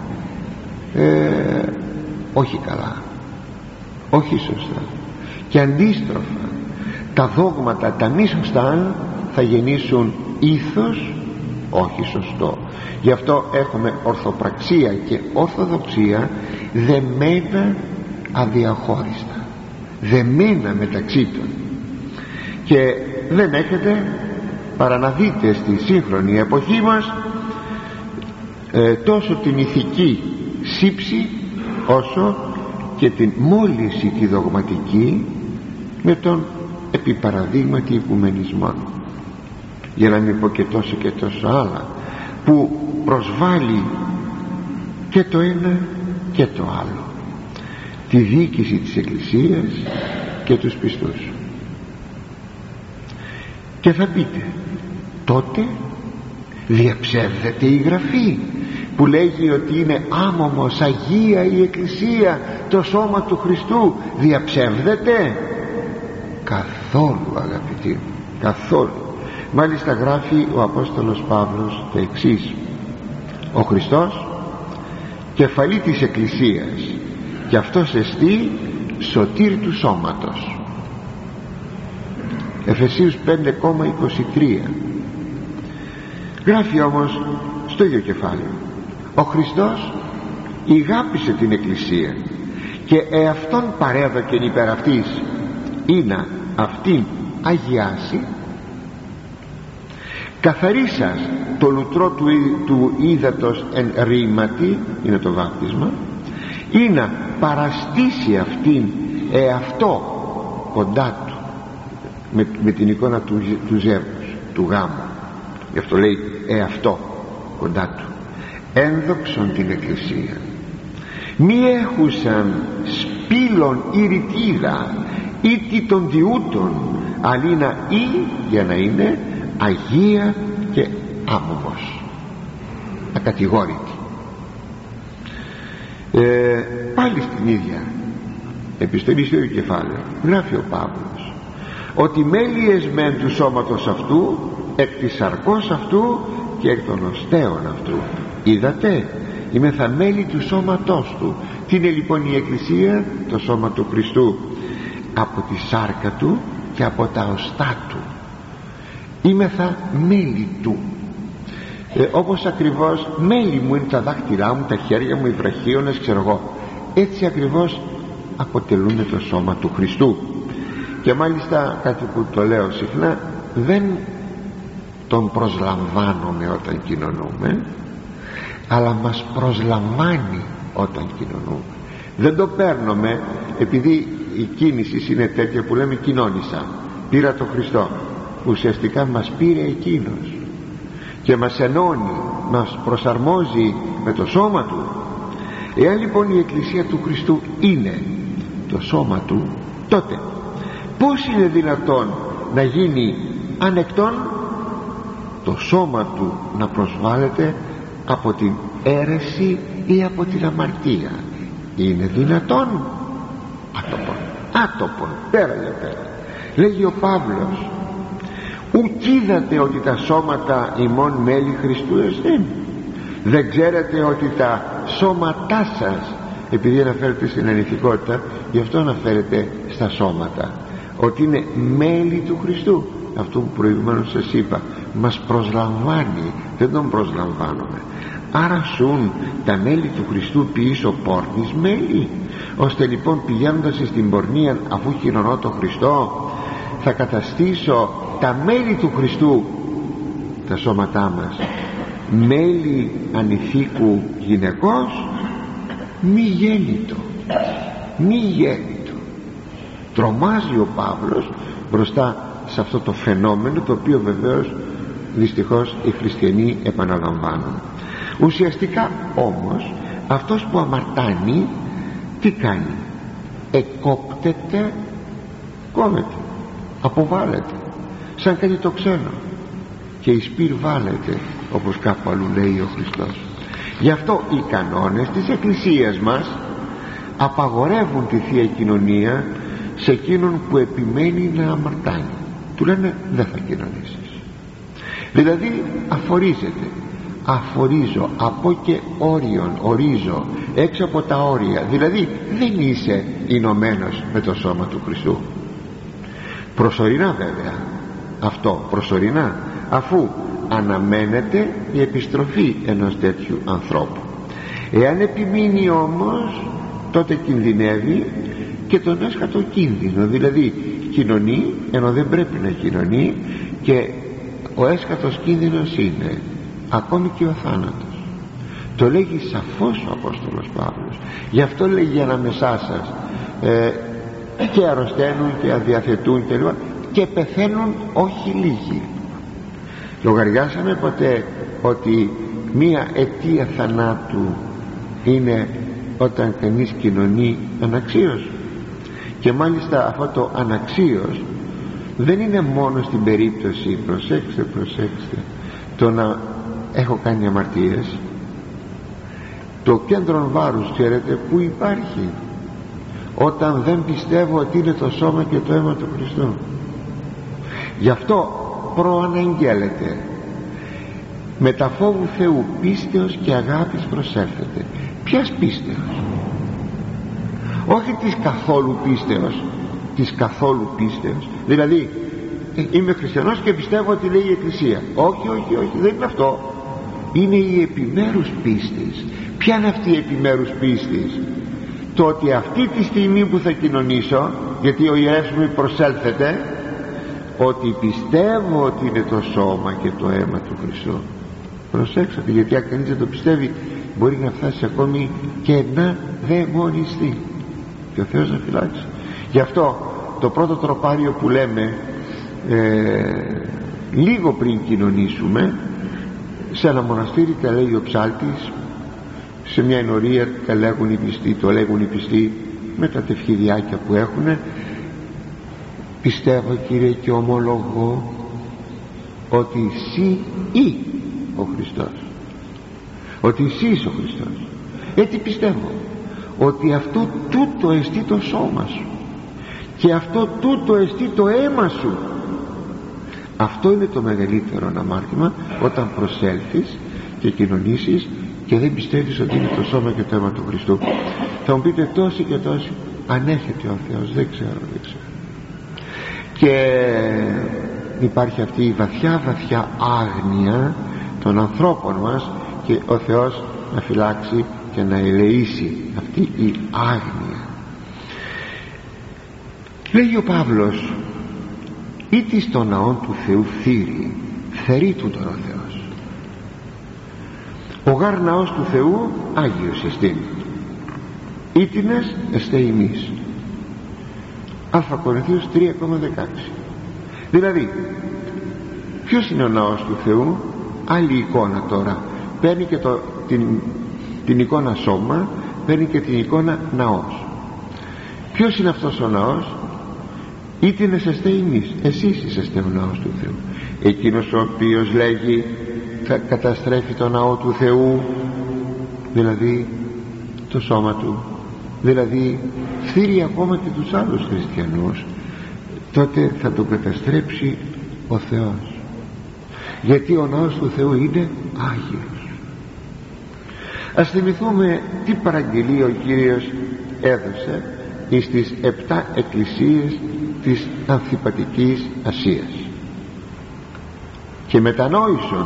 όχι καλά, όχι σωστά, και αντίστροφα τα δόγματα τα μη σωστά θα γεννήσουν ήθος όχι σωστό. Γι' αυτό έχουμε ορθοπραξία και ορθοδοξία δεμένα αδιαχώριστα, δεμένα μεταξύ των, και δεν έχετε παρά να δείτε στη σύγχρονη εποχή μας τόσο την ηθική σύψη όσο και την μόλυνση τη δογματική με τον επιπαραδείγματι οικουμενισμό, για να μην πω και τόσο και τόσο άλλα, που προσβάλλει και το ένα και το άλλο, τη διοίκηση της Εκκλησίας και τους πιστούς. Και θα πείτε, τότε διαψεύδεται η Γραφή που λέγει ότι είναι άμωμος Αγία η Εκκλησία, το σώμα του Χριστού? Διαψεύδεται? Καθόλου, αγαπητοί μου, καθόλου. Μάλιστα γράφει ο Απόστολος Παύλος το εξής: ο Χριστός κεφαλή της Εκκλησίας, και αυτός εστί σωτήρ του σώματος. Εφεσίους 5,23. Γράφει όμως στο ίδιο κεφάλαιο: ο Χριστός ηγάπησε την Εκκλησία και εαυτόν παρέδοκεν υπέρ αυτής, είναι αυτήν αγιάσει, καθαρίσας το λουτρό του ύδατος εν ρήματι, είναι το βάπτισμα, ή να παραστήσει αυτήν εαυτό κοντά του, με την εικόνα του ζεύγους, του γάμου. Γι' αυτό λέει εαυτό κοντά του, ένδοξον την Εκκλησία, μη έχουσαν σπήλων ή ρητίδα ή των διούτων, αλλήνα ή για να είναι αγία και άμωμος, ακατηγόρητη. Πάλι στην ίδια επιστολή, στο ίδιο κεφάλαιο, γράφει ο Παύλος ότι μέλιες μεν του σώματος αυτού, εκ της σαρκός αυτού και εκ των οστέων αυτού. Είδατε, είμαι θα μέλη του σώματός του. Τι είναι λοιπόν η Εκκλησία? Το σώμα του Χριστού, από τη σάρκα του και από τα οστά του. Είμαι θα μέλη του, όπως ακριβώς μέλη μου είναι τα δάχτυλά μου, τα χέρια μου, οι βραχίονες, ξέρω εγώ, έτσι ακριβώς αποτελούν το σώμα του Χριστού. Και μάλιστα κάτι που το λέω συχνά, δεν τον προσλαμβάνουμε όταν κοινωνούμε, αλλά μας προσλαμβάνει όταν κοινωνούμε. Δεν το παίρνουμε επειδή η κίνηση είναι τέτοια που λέμε κοινώνησα, πήρα το Χριστό. Ουσιαστικά μας πήρε εκείνος και μας ενώνει, μας προσαρμόζει με το σώμα του. Εάν λοιπόν η Εκκλησία του Χριστού είναι το σώμα του, τότε πώς είναι δυνατόν να γίνει ανεκτόν το σώμα του να προσβάλλεται από την αίρεση ή από την αμαρτία? Είναι δυνατόν? Άτοπον, πέρα για πέρα. Λέγει ο Παύλος, ουκ είδατε ότι τα σώματα ημών μέλη Χριστού εστίν? Δεν ξέρετε ότι τα σώματά σας, επειδή αναφέρεται στην ανηθικότητα, γι' αυτό αναφέρεται στα σώματα, ότι είναι μέλη του Χριστού. Αυτό που προηγουμένως σας είπα, μας προσλαμβάνει, δεν τον προσλαμβάνουμε. Άρα σουν τα μέλη του Χριστού ποιήσω πόρνης μέλη, ώστε λοιπόν πηγαίνοντας στην πορνεία, αφού κοινωνώ το Χριστό, θα καταστήσω τα μέλη του Χριστού, τα σώματά μας, μέλη ανηθίκου γυναικός? Μη γέννητο, μη γέννητο. Τρομάζει ο Παύλος μπροστά σε αυτό το φαινόμενο, το οποίο βεβαίως δυστυχώς οι χριστιανοί επαναλαμβάνουν. Ουσιαστικά όμως αυτός που αμαρτάνει τι κάνει? Εκόπτεται, κόβεται, αποβάλλεται σαν κάτι το ξένο και εις πυρ βάλεται, όπως κάπου αλλού λέει ο Χριστός. Γι' αυτό οι κανόνες της Εκκλησίας μας απαγορεύουν τη Θεία Κοινωνία σε εκείνον που επιμένει να αμαρτάνει. Του λένε δεν θα κοινωνήσεις. Δηλαδή αφορίζεται, αφορίζω, από και όριον, ορίζω, έξω από τα όρια, δηλαδή δεν είσαι ενωμένος με το σώμα του Χριστού. Προσωρινά βέβαια αυτό, προσωρινά, αφού αναμένεται η επιστροφή ενός τέτοιου ανθρώπου. Εάν επιμείνει όμως, τότε κινδυνεύει και τον έσχατο κίνδυνο, δηλαδή κοινωνεί ενώ δεν πρέπει να κοινωνεί, και ο έσχατος κίνδυνος είναι ακόμη και ο θάνατος. Το λέγει σαφώς ο Απόστολος Παύλος. Γι' αυτό λέγει ανάμεσά σας και αρρωσταίνουν και αδιαθετούν και πεθαίνουν όχι λίγοι. Λογαριάσαμε ποτέ ότι μία αιτία θανάτου είναι όταν κανείς κοινωνεί αναξίως? Και μάλιστα αυτό το αναξίως δεν είναι μόνο στην περίπτωση, προσέξτε, το να έχω κάνει αμαρτίες. Το κέντρο βάρους, ξέρετε που υπάρχει? Όταν δεν πιστεύω ότι είναι το σώμα και το αίμα του Χριστού. Γι' αυτό προαναγγέλλεται με τα φόβου Θεού πίστεως και αγάπης προσέλθετε. Ποιας πίστεως? Όχι της καθόλου πίστεως, της καθόλου πίστεως, δηλαδή είμαι χριστιανός και πιστεύω ότι λέει η Εκκλησία. Όχι, δεν είναι αυτό. Είναι η επιμέρους πίστης. Ποια είναι αυτή η επιμέρους πίστης? Το ότι αυτή τη στιγμή που θα κοινωνήσω, γιατί ο Ιερεύς μου προσέλθεται, ότι πιστεύω ότι είναι το σώμα και το αίμα του Χριστού. Προσέξτε, γιατί αν κανείς δεν το πιστεύει μπορεί να φτάσει ακόμη και να δαιμονιστεί, και ο Θεός να φυλάξει. Γι' αυτό το πρώτο τροπάριο που λέμε λίγο πριν κοινωνήσουμε, σε ένα μοναστήρι τα λέει ο ψάλτης, σε μια ενορία τα λέγουν οι πιστοί, το λέγουν οι πιστοί με τα τευχηδιάκια που έχουν. Πιστεύω, Κύριε, και ομολογώ ότι εσύ ή ο Χριστός, ότι εσύ είσαι ο Χριστός. Έτσι πιστεύω ότι αυτό τούτο εστί το σώμα σου και αυτό τούτο εστί το αίμα σου. Αυτό είναι το μεγαλύτερο αμάρτημα, όταν προσέλθεις και κοινωνήσεις και δεν πιστεύεις ότι είναι το σώμα και το αίμα του Χριστού. Θα μου πείτε τόσοι και τόσοι, ανέχεται ο Θεός? Δεν ξέρω. Και υπάρχει αυτή η βαθιά άγνοια των ανθρώπων μας, και ο Θεός να φυλάξει και να ελεήσει αυτή η άγνοια. Λέγει ο Παύλος, ήτι στο ναό του Θεού θύρει, θερεί τούτον ο Θεός. Ο γάρ ναός του Θεού Άγιος εστίν, ήτινες εστέ ημείς. Α Κορινθίους 3,16. Δηλαδή ποιος είναι ο ναός του Θεού? Άλλη εικόνα τώρα. Παίρνει και την εικόνα σώμα, παίρνει και την εικόνα ναός. Ποιος είναι αυτός ο ναός? Ήτινες εστέ ημείς, εσείς είσαστε ο ναός του Θεού. Εκείνος ο οποίος λέγει θα καταστρέφει το ναό του Θεού, δηλαδή το σώμα του, δηλαδή φθείρει ακόμα και τους άλλους χριστιανούς, τότε θα τον καταστρέψει ο Θεός, γιατί ο ναός του Θεού είναι Άγιος. Ας θυμηθούμε τι παραγγελία ο Κύριος έδωσε στις 7 εκκλησίες της Ανθιπατικής Ασίας. Και μετανόησον,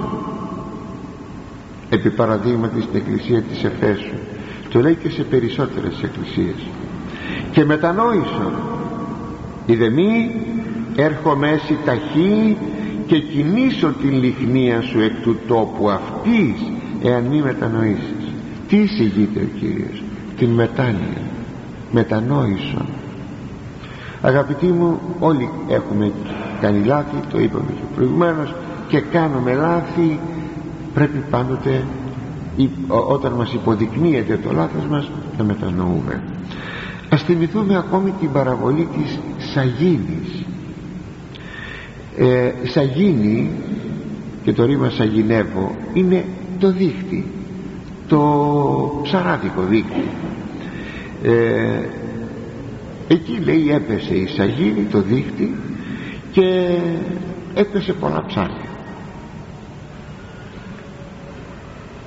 επί παραδείγματι στην εκκλησία της Εφέσου, το λέει και σε περισσότερες εκκλησίες, και μετανόησον είδε μη έρχομαι έσυ ταχύ και κινήσω την λιχνία σου εκ του τόπου αυτής, εάν μη μετανοήσεις. Τι εισηγείται ο Κύριος? Την μετάνοια. Μετανόησον. Αγαπητοί μου, όλοι έχουμε κάνει λάθη, το είπαμε και προηγουμένως, και κάνουμε λάθη. Πρέπει πάντοτε όταν μας υποδεικνύεται το λάθος μας να μετανοούμε. Ας θυμηθούμε ακόμη την παραβολή της σαγίνης. Σαγίνη, και το ρήμα σαγινεύω, είναι το δίχτυ, το ψαράδικο δίχτυ. Εκεί λέει έπεσε η σαγίνη, το δίχτυ, και έπεσε πολλά ψάρια.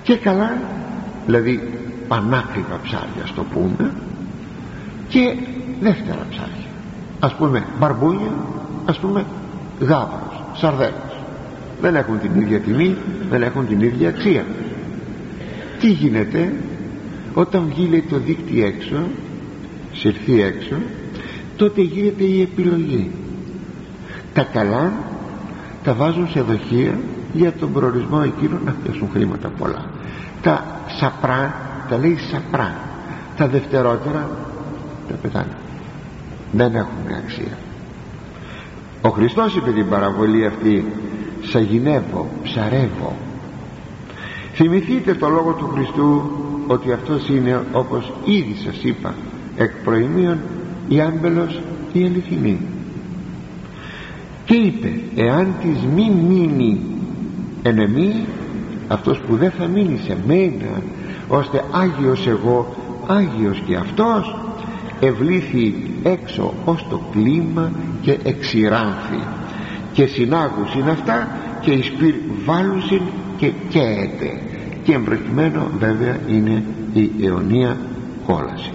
και καλά, δηλαδή πανάκριβα ψάρια στο πούμε, και δεύτερα ψάρια, ας πούμε μπαρμπούνια, ας πούμε γάβρος, σαρδέλος. Δεν έχουν την ίδια τιμή, δεν έχουν την ίδια αξία. Τι γίνεται όταν βγει, λέει, το δίκτυο έξω, συρθεί έξω, τότε γίνεται η επιλογή. Τα καλά τα βάζουν σε δοχεία για τον προορισμό εκείνο να πιάσουν χρήματα πολλά. Τα σαπρά τα λέει σαπρά, τα δευτερότερα τα πετάνε, δεν έχουν αξία. Ο Χριστός είπε την παραβολή αυτή, σαγηνεύω, ψαρεύω. Θυμηθείτε το λόγο του Χριστού ότι αυτός είναι, όπως ήδη σας είπα εκ προημίων, η άμπελος η αληθινή. Και είπε, εάν της μη μείνει εν εμή, αυτός που δεν θα μείνει σε μένα, ώστε Άγιος εγώ, Άγιος και αυτός, ευλήθη έξω ως το κλίμα και εξηράνθη, και συνάγους είναι αυτά και εις πυρ βάλουσιν και καίεται, και εμπροκειμένο βέβαια είναι η αιωνία κόλαση.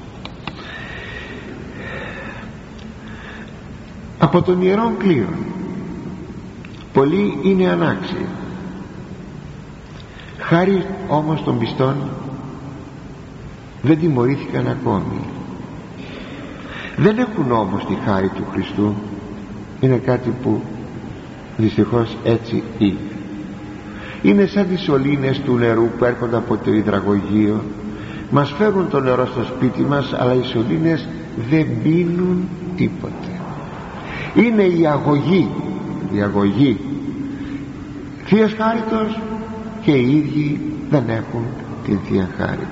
Από τον ιερόν κλείον πολλοί είναι ανάξιοι, χάρη όμως των πιστών δεν τιμωρήθηκαν ακόμη. Δεν έχουν όμως τη χάρη του Χριστού. Είναι κάτι που δυστυχώς έτσι είναι. Είναι σαν τις σωλήνες του νερού που έρχονται από το υδραγωγείο, μας φέρουν το νερό στο σπίτι μας, αλλά οι σωλήνες δεν πίνουν τίποτε. Είναι η αγωγή Θείας χάριτος, και οι ίδιοι δεν έχουν την Θεία χάρη.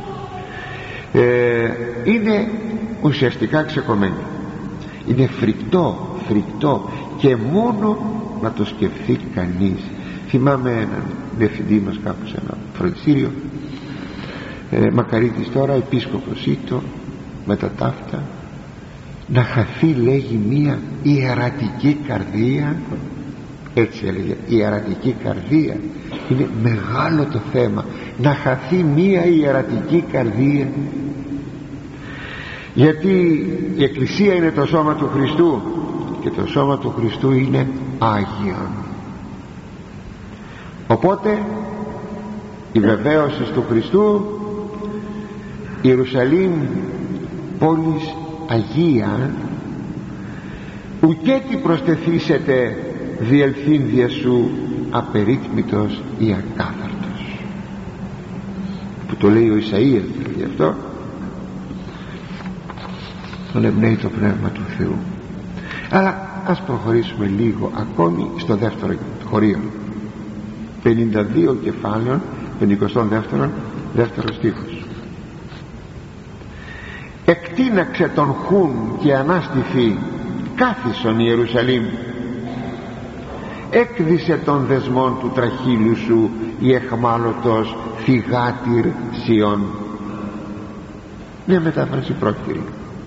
Είναι ουσιαστικά ξεκομμένη, είναι φρικτό και μόνο να το σκεφτεί κανείς. Θυμάμαι έναν διευθυντή μας κάπου σε ένα φροντιστήριο, μακαρίτης τώρα, επίσκοπος ήτο, με τα ταύτα, να χαθεί, λέγει, μία ιερατική καρδία. Έτσι έλεγε, ιερατική καρδία. Είναι μεγάλο το θέμα, να χαθεί μία ιερατική καρδία, γιατί η Εκκλησία είναι το σώμα του Χριστού και το σώμα του Χριστού είναι Άγιον. Οπότε η βεβαίωση του Χριστού, Ιερουσαλήμ πόλης Αγία, ουκέτι προστεθήσετε διελθύν δια σου απερίτμητος ή ακάθαρτος, που το λέει ο Ισαΐας γι' αυτό. Τον εμπνέει το Πνεύμα του Θεού. Αλλά ας προχωρήσουμε λίγο ακόμη στο δεύτερο χωρίο, 52 κεφάλαιων, 52 δεύτερος στίχος. Εκτείναξε τον χούν και ανάστηθη, κάθισον Ιερουσαλήμ, έκδισε των δεσμών του τραχύλου σου η εχμάλωτος θυγάτηρ Σιών. Μια μετάφραση πρόχειρη.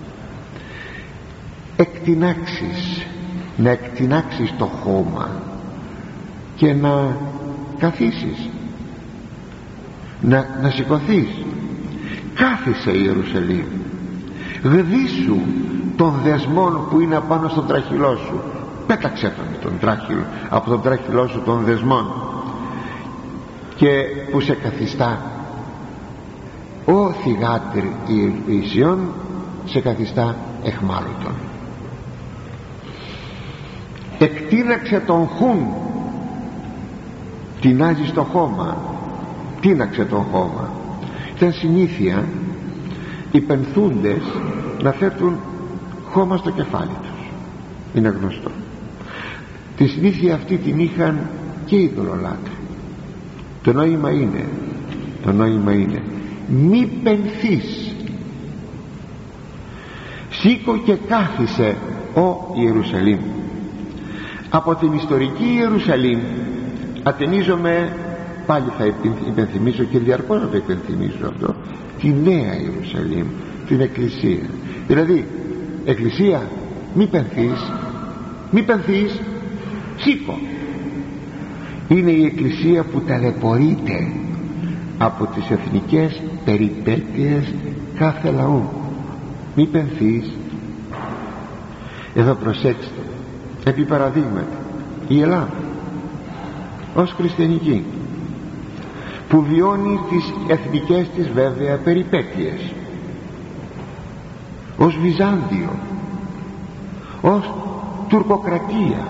Εκτινάξεις, να εκτινάξεις το χώμα και να καθίσεις, να σηκωθείς. Κάθισε η Ιερουσαλήμ, γδίσου των δεσμών που είναι απάνω στον τράχυλό σου. Πέταξε τον τράχυλο, από τον τράχυλό σου των δεσμών, και που σε καθιστά ο θυγάτηρ η Σιών, σε καθιστά εχμάλωτον. Εκτείναξε τον χούν, τεινάζει στο χώμα. Τίναξε τον χώμα. Ήταν συνήθεια οι πενθούντες να θέτουν χώμα στο κεφάλι τους, είναι γνωστό. Τη συνήθεια αυτή την είχαν και οι ειδωλολάτροι. Το νόημα είναι μη πενθείς, σήκω και κάθισε ο Ιερουσαλήμ. Από την ιστορική Ιερουσαλήμ ατενίζομαι, πάλι θα υπενθυμίσω και διαρκώς θα το υπενθυμίσω αυτό, τη Νέα Ιερουσαλήμ, την Εκκλησία. Δηλαδή, Εκκλησία, μη πενθείς, σήκω. Είναι η Εκκλησία που ταλαιπωρείται, από τις εθνικές περιπέτειες κάθε λαού. Μη πενθείς. Εδώ προσέξτε, επί παραδείγματι η Ελλάδα ως χριστιανική, που βιώνει τις εθνικές της βέβαια περιπέτειες, ως Βυζάντιο, ως τουρκοκρατία,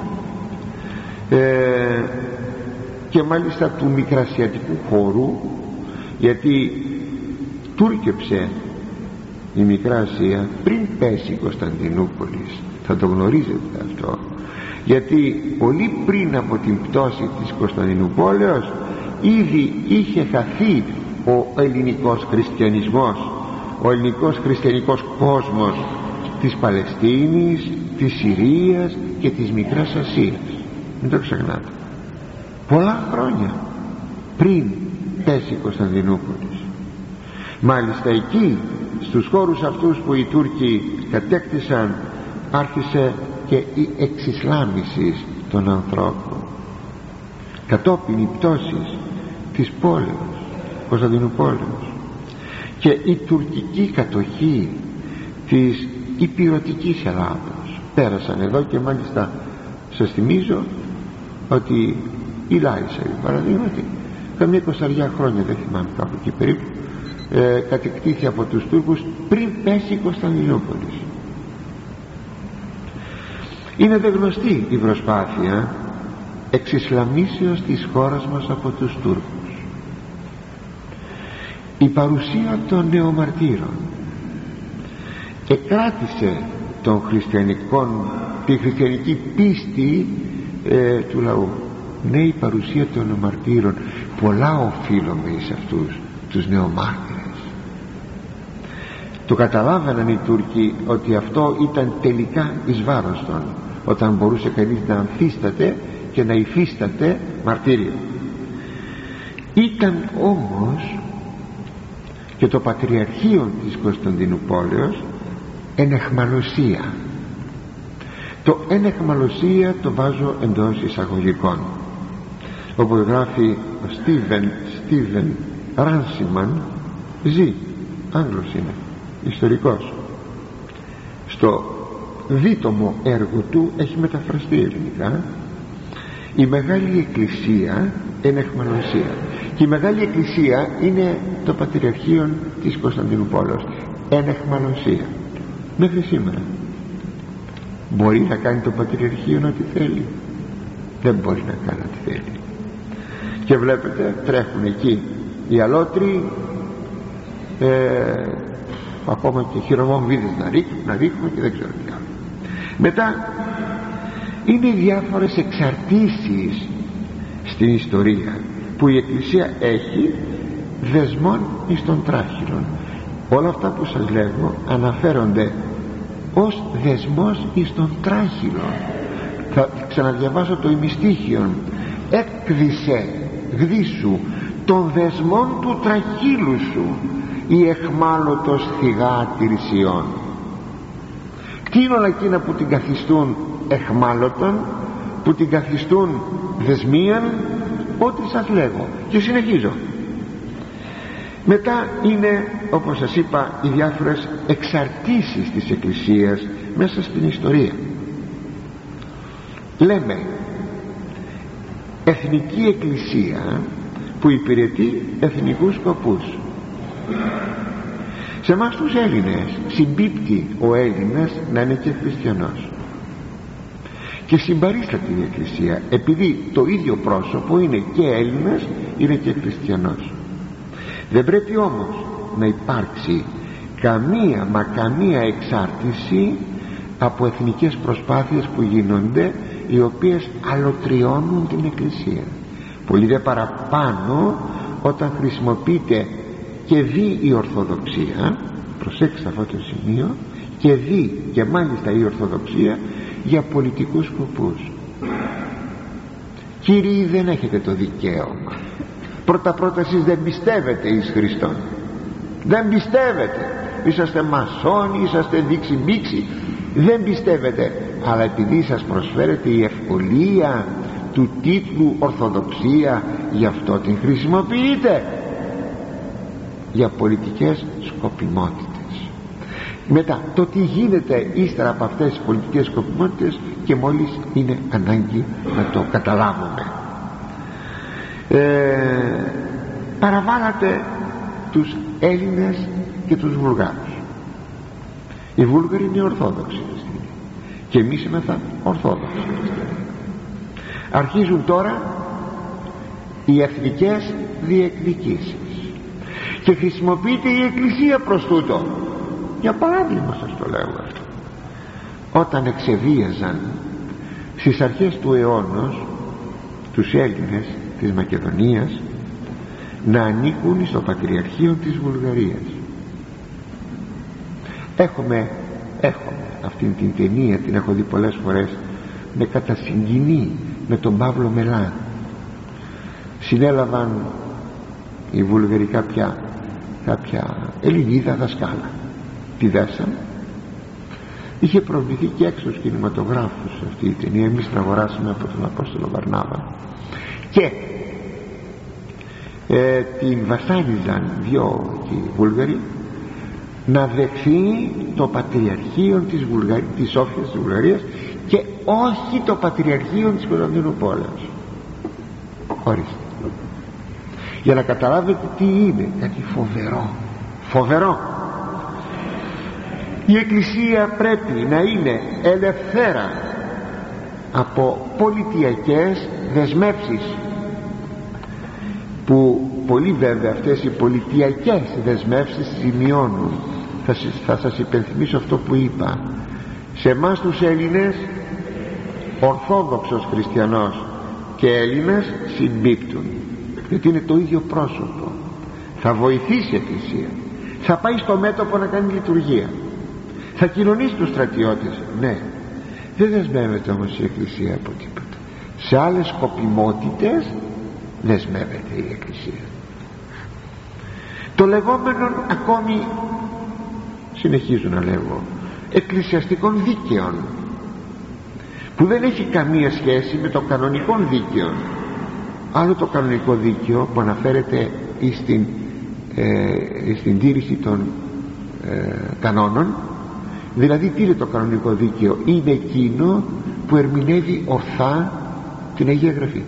και μάλιστα του μικρασιατικού χώρου, γιατί τούρκεψε η Μικρά Ασία πριν πέσει η Κωνσταντινούπολης. Θα το γνωρίζετε αυτό, γιατί πολύ πριν από την πτώση της Κωνσταντινουπόλεως ήδη είχε χαθεί ο ελληνικός χριστιανισμός, ο ελληνικός χριστιανικός κόσμος της Παλαιστίνης, της Συρίας και της Μικράς Ασίας. Μην το ξεχνάτε, πολλά χρόνια πριν πέσει η Κωνσταντινούπολης. Μάλιστα εκεί, στους χώρους αυτούς που οι Τούρκοι κατέκτησαν, άρχισε και η εξισλάμιση των ανθρώπων κατόπιν η πτώση της πόλεως Κωνσταντινουπόλεως και η τουρκική κατοχή της υπηρωτικής Ελλάδος. Πέρασαν εδώ και μάλιστα σας θυμίζω ότι η Λάρισα, παραδείγματι, καμία 20 χρόνια, δεν θυμάμαι, κάπου εκεί περίπου, κατεκτήθη από τους Τούρκους πριν πέσει η Κωνσταντινούπολης. Είναι δε γνωστή η προσπάθεια εξισλαμίσεως της χώρας μας από τους Τούρκους. Η παρουσία των νεομαρτύρων εκράτησε τη χριστιανική πίστη του λαού. Ναι, η παρουσία των νεομαρτύρων, πολλά οφείλουμε εις αυτούς τους νεομάρτυρες. Το καταλάβαιναν οι Τούρκοι ότι αυτό ήταν τελικά εις βάρος των, όταν μπορούσε κανείς να αμφίσταται και να υφίσταται μαρτύριο. Ήταν όμως και το Πατριαρχείο της Κωνσταντινουπόλεως εν εχμαλωσία. Το εν εχμαλωσία το βάζω εντός εισαγωγικών, όπως γράφει ο Στίβεν Ράνσιμαν, ζει, Άγγλος είναι, ιστορικός, στο δίτομο έργο του έχει μεταφραστεί ελληνικά, η Μεγάλη Εκκλησία εν εχμαλωσία. Και η Μεγάλη Εκκλησία είναι το Πατριαρχείο της Κωνσταντινουπόλεως εν εχμαλωσία. Μέχρι σήμερα μπορεί να κάνει το Πατριαρχείο ό,τι θέλει? Δεν μπορεί να κάνει ό,τι θέλει. Και βλέπετε, τρέχουν εκεί οι αλότροι, ακόμα και χειρομοβίδες να ρίχνουν και δεν ξέρω τι άλλο. Μετά είναι οι διάφορες εξαρτήσεις στην ιστορία που η Εκκλησία έχει δεσμών εις των τράχυλων. Όλα αυτά που σας λέγω αναφέρονται ως δεσμός εις των τράχυλων. Θα ξαναδιαβάσω το ημιστίχιον. Έκδησε γδίσου των δεσμών του τραχύλου σου η εχμάλωτος θυγάτηρησιών. Τι είναι όλα εκείνα που την καθιστούν εχμάλωτον, που την καθιστούν δεσμίαν? Ό,τι σας λέγω και συνεχίζω. Μετά είναι, όπως σας είπα, οι διάφορες εξαρτήσεις της Εκκλησίας μέσα στην ιστορία. Λέμε εθνική εκκλησία που υπηρετεί εθνικούς σκοπούς. Σε εμάς τους Έλληνες συμπίπτει ο Έλληνας να είναι και χριστιανός, και συμπαρίσταται η Εκκλησία επειδή το ίδιο πρόσωπο είναι και Έλληνας είναι και χριστιανός. Δεν πρέπει όμως να υπάρξει καμία εξάρτηση από εθνικές προσπάθειες που γίνονται, οι οποίες αλωτριώνουν την Εκκλησία. Πολύ δε παραπάνω όταν χρησιμοποιείται και δει η Ορθοδοξία, προσέξτε αυτό το σημείο, και δει και μάλιστα η Ορθοδοξία για πολιτικούς σκοπούς. Κύριοι, δεν έχετε το δικαίωμα. Πρώτα εσείς δεν πιστεύετε εις Χριστόν, δεν πιστεύετε, είσαστε μασόνοι, είσαστε δείξει μπήξη, δεν πιστεύετε, αλλά επειδή σας προσφέρεται η ευκολία του τίτλου Ορθοδοξία, γι' αυτό την χρησιμοποιείτε. για πολιτικές σκοπιμότητες. Μετά το τι γίνεται ύστερα από αυτές τις πολιτικές σκοπιμότητες και μόλις είναι ανάγκη να το καταλάβουμε. Παραβάλλατε τους Έλληνες και τους Βουλγάρους. Οι Βούλγαροι είναι Ορθόδοξοι και εμείς είμαστε Ορθόδοξοι. Αρχίζουν τώρα οι εθνικές διεκδικήσεις και χρησιμοποιείται η Εκκλησία προς τούτο. Για παράδειγμα σας το λέω αυτό. Όταν εξεβίαζαν στις αρχές του αιώνος τους Έλληνες της Μακεδονίας να ανήκουν στο Πατριαρχείο της Βουλγαρίας. Έχουμε αυτήν την ταινία, την έχω δει πολλές φορές, με κατασυγκινεί με τον Παύλο Μελά. Συνέλαβαν οι Βουλγαροί κάποια Ελληνίδα δασκάλα, τη δέσαν, είχε προβληθεί και έξω στους κινηματογράφους αυτή η ταινία, εμείς την αγοράσαμε από τον Απόστολο Βαρνάβα και την βασάνιζαν δυο Βούλγαροι να δεχθεί το Πατριαρχείο της Σόφιας της Βουλγαρίας και όχι το Πατριαρχείο της Κωνσταντινούπολης. Ορίστε, για να καταλάβετε τι είναι, κάτι φοβερό. Η Εκκλησία πρέπει να είναι ελευθέρα από πολιτιακές δεσμεύσεις, που πολύ βέβαια αυτές οι πολιτιακές δεσμεύσεις σημειώνουν. Θα σας υπενθυμίσω αυτό που είπα. Σε εμάς τους Έλληνες, Ορθόδοξος χριστιανός και Έλληνας συμπίπτουν, γιατί είναι το ίδιο πρόσωπο. Θα βοηθήσει η Εκκλησία, θα πάει στο μέτωπο να κάνει λειτουργία, θα κοινωνήσει τους στρατιώτες, ναι. Δεν δεσμεύεται όμως η Εκκλησία από τίποτα. Σε άλλες σκοπιμότητες δεσμεύεται η Εκκλησία. Το λεγόμενο ακόμη, συνεχίζω να λέγω, εκκλησιαστικών δίκαιων, που δεν έχει καμία σχέση με το κανονικό δίκαιο. Άλλο το κανονικό δίκαιο που αναφέρεται στην τήρηση των κανόνων. Δηλαδή τι είναι το κανονικό δίκαιο? Είναι εκείνο που ερμηνεύει ορθά την Αγία Γραφή,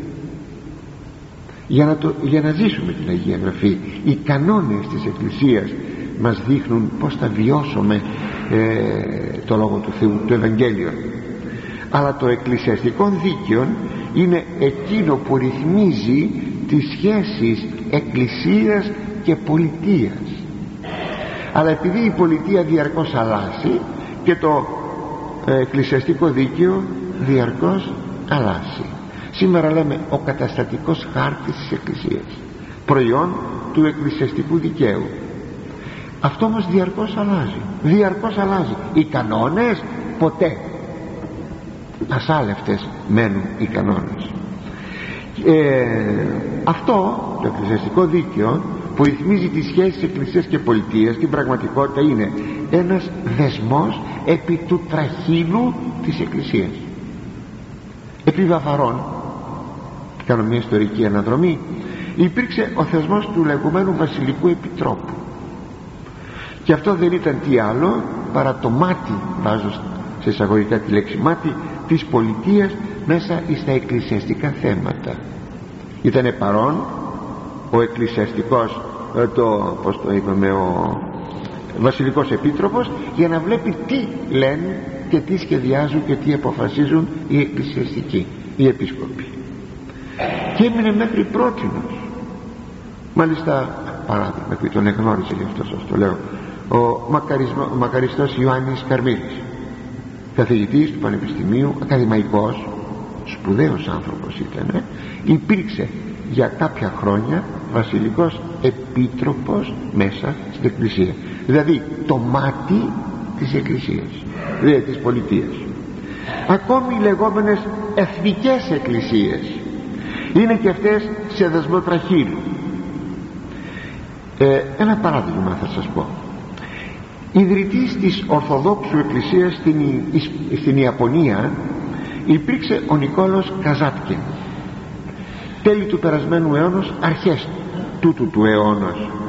για να ζήσουμε την Αγία Γραφή. Οι κανόνες της Εκκλησίας μας δείχνουν πως θα βιώσουμε το Λόγο του Θεού, το Ευαγγέλιο. Αλλά το εκκλησιαστικό δίκαιο είναι εκείνο που ρυθμίζει τις σχέσεις εκκλησίας και πολιτείας. Αλλά επειδή η πολιτεία διαρκώς αλλάζει και το εκκλησιαστικό δίκαιο διαρκώς αλλάζει. Σήμερα λέμε ο καταστατικός χάρτης της Εκκλησίας, προϊόν του εκκλησιαστικού δικαίου. Αυτό όμως διαρκώς αλλάζει. Οι κανόνες ποτέ. Ασάλευτες μένουν οι κανόνες. Αυτό το εκκλησιαστικό δίκαιο που ρυθμίζει τις σχέσεις εκκλησίας και πολιτείας, στην πραγματικότητα είναι ένας δεσμός επί του τραχύλου της Εκκλησίας. Επί Βαβαρών, κάνω μια ιστορική αναδρομή, υπήρξε ο θεσμός του λεγόμενου Βασιλικού Επιτρόπου, και αυτό δεν ήταν τι άλλο παρά το μάτι, βάζω σε εισαγωγικά τη λέξη μάτι, της πολιτείας μέσα στα εκκλησιαστικά θέματα. Ήτανε παρόν ο εκκλησιαστικός, ο Βασιλικός Επίτροπος, για να βλέπει τι λένε και τι σχεδιάζουν και τι αποφασίζουν οι εκκλησιαστικοί, οι επίσκοποι, και έμεινε μέχρι πρότινος. Μάλιστα, παράδειγμα, επειδή τον εγνώριζε, γι' αυτό σας το λέω, ο μακαριστός Ιωάννης Καρμίλης, καθηγητής του Πανεπιστημίου, ακαδημαϊκός, σπουδαίος άνθρωπος ήταν, υπήρξε για κάποια χρόνια βασιλικός επίτροπος μέσα στην Εκκλησία, δηλαδή το μάτι της Εκκλησίας, δηλαδή της πολιτείας. Ακόμη οι λεγόμενες εθνικές εκκλησίες είναι και αυτές σε δεσμό τραχύλου. Ένα παράδειγμα θα σας πω. Ιδρυτής της Ορθοδόξου Εκκλησίας στην Ιαπωνία υπήρξε ο Νικόλος Καζάπκιν, τέλη του περασμένου αιώνος, αρχές τούτου του αιώνος.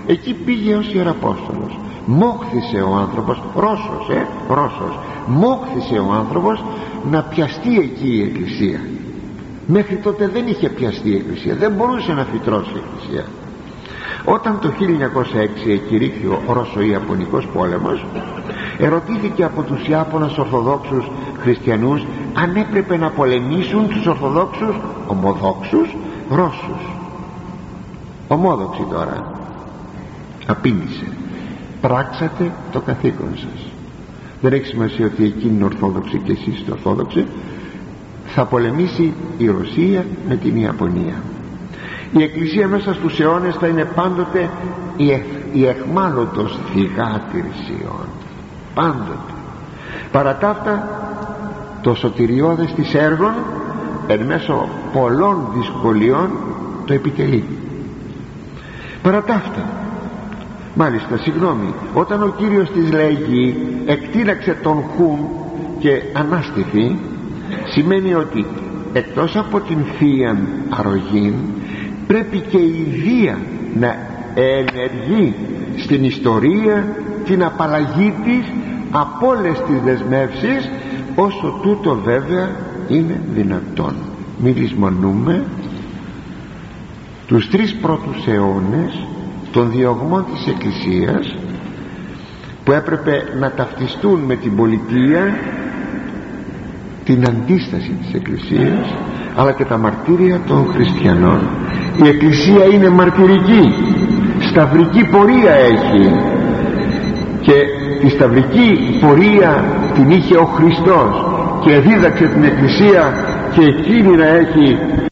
εκεί πήγε ως Ιεραπόστολος. Μόχθησε ο άνθρωπος, Ρώσος, μόχθησε ο άνθρωπος να πιαστεί εκεί η Εκκλησία. Μέχρι τότε δεν είχε πιαστεί η Εκκλησία, δεν μπορούσε να φυτρώσει η Εκκλησία. Όταν το 1906 εκηρύχθη ο Ρώσο-Ιαπωνικός πόλεμος, ερωτήθηκε από τους Ιάπωνας Ορθοδόξους χριστιανούς αν έπρεπε να πολεμήσουν τους Ορθοδόξους ομοδόξους Ρώσους. Ομόδοξοι τώρα. Απήντησε: πράξατε το καθήκον σας. Δεν έχει σημασία ότι εκείνοι είναι Ορθόδοξοι και εσείς είστε Ορθόδοξοι. Θα πολεμήσει η Ρωσία με την Ιαπωνία. Η Εκκλησία μέσα στους αιώνες θα είναι πάντοτε η εχμάλωτος θυγάτηρης Ιών, πάντοτε. Παρά τα αυτά, το σωτηριώδες της έργων εν μέσω πολλών δυσκολιών το επιτελεί. Παρά τα αυτά, μάλιστα, όταν ο Κύριος της λέγει εκτείναξε τον Χουν και ανάστηθη, σημαίνει ότι εκτός από την θείαν αρρωγήν πρέπει και η Δία να ενεργεί στην ιστορία την απαλλαγή της από όλες τις δεσμεύσεις, όσο τούτο βέβαια είναι δυνατόν. Μη λησμονούμε τους 3 πρώτους αιώνες των διωγμών της Εκκλησίας, που έπρεπε να ταυτιστούν με την πολιτεία, την αντίσταση της Εκκλησίας, αλλά και τα μαρτύρια των χριστιανών. Η Εκκλησία είναι μαρτυρική, σταυρική πορεία έχει, και τη σταυρική πορεία την είχε ο Χριστός και δίδαξε την Εκκλησία, και εκείνη να έχει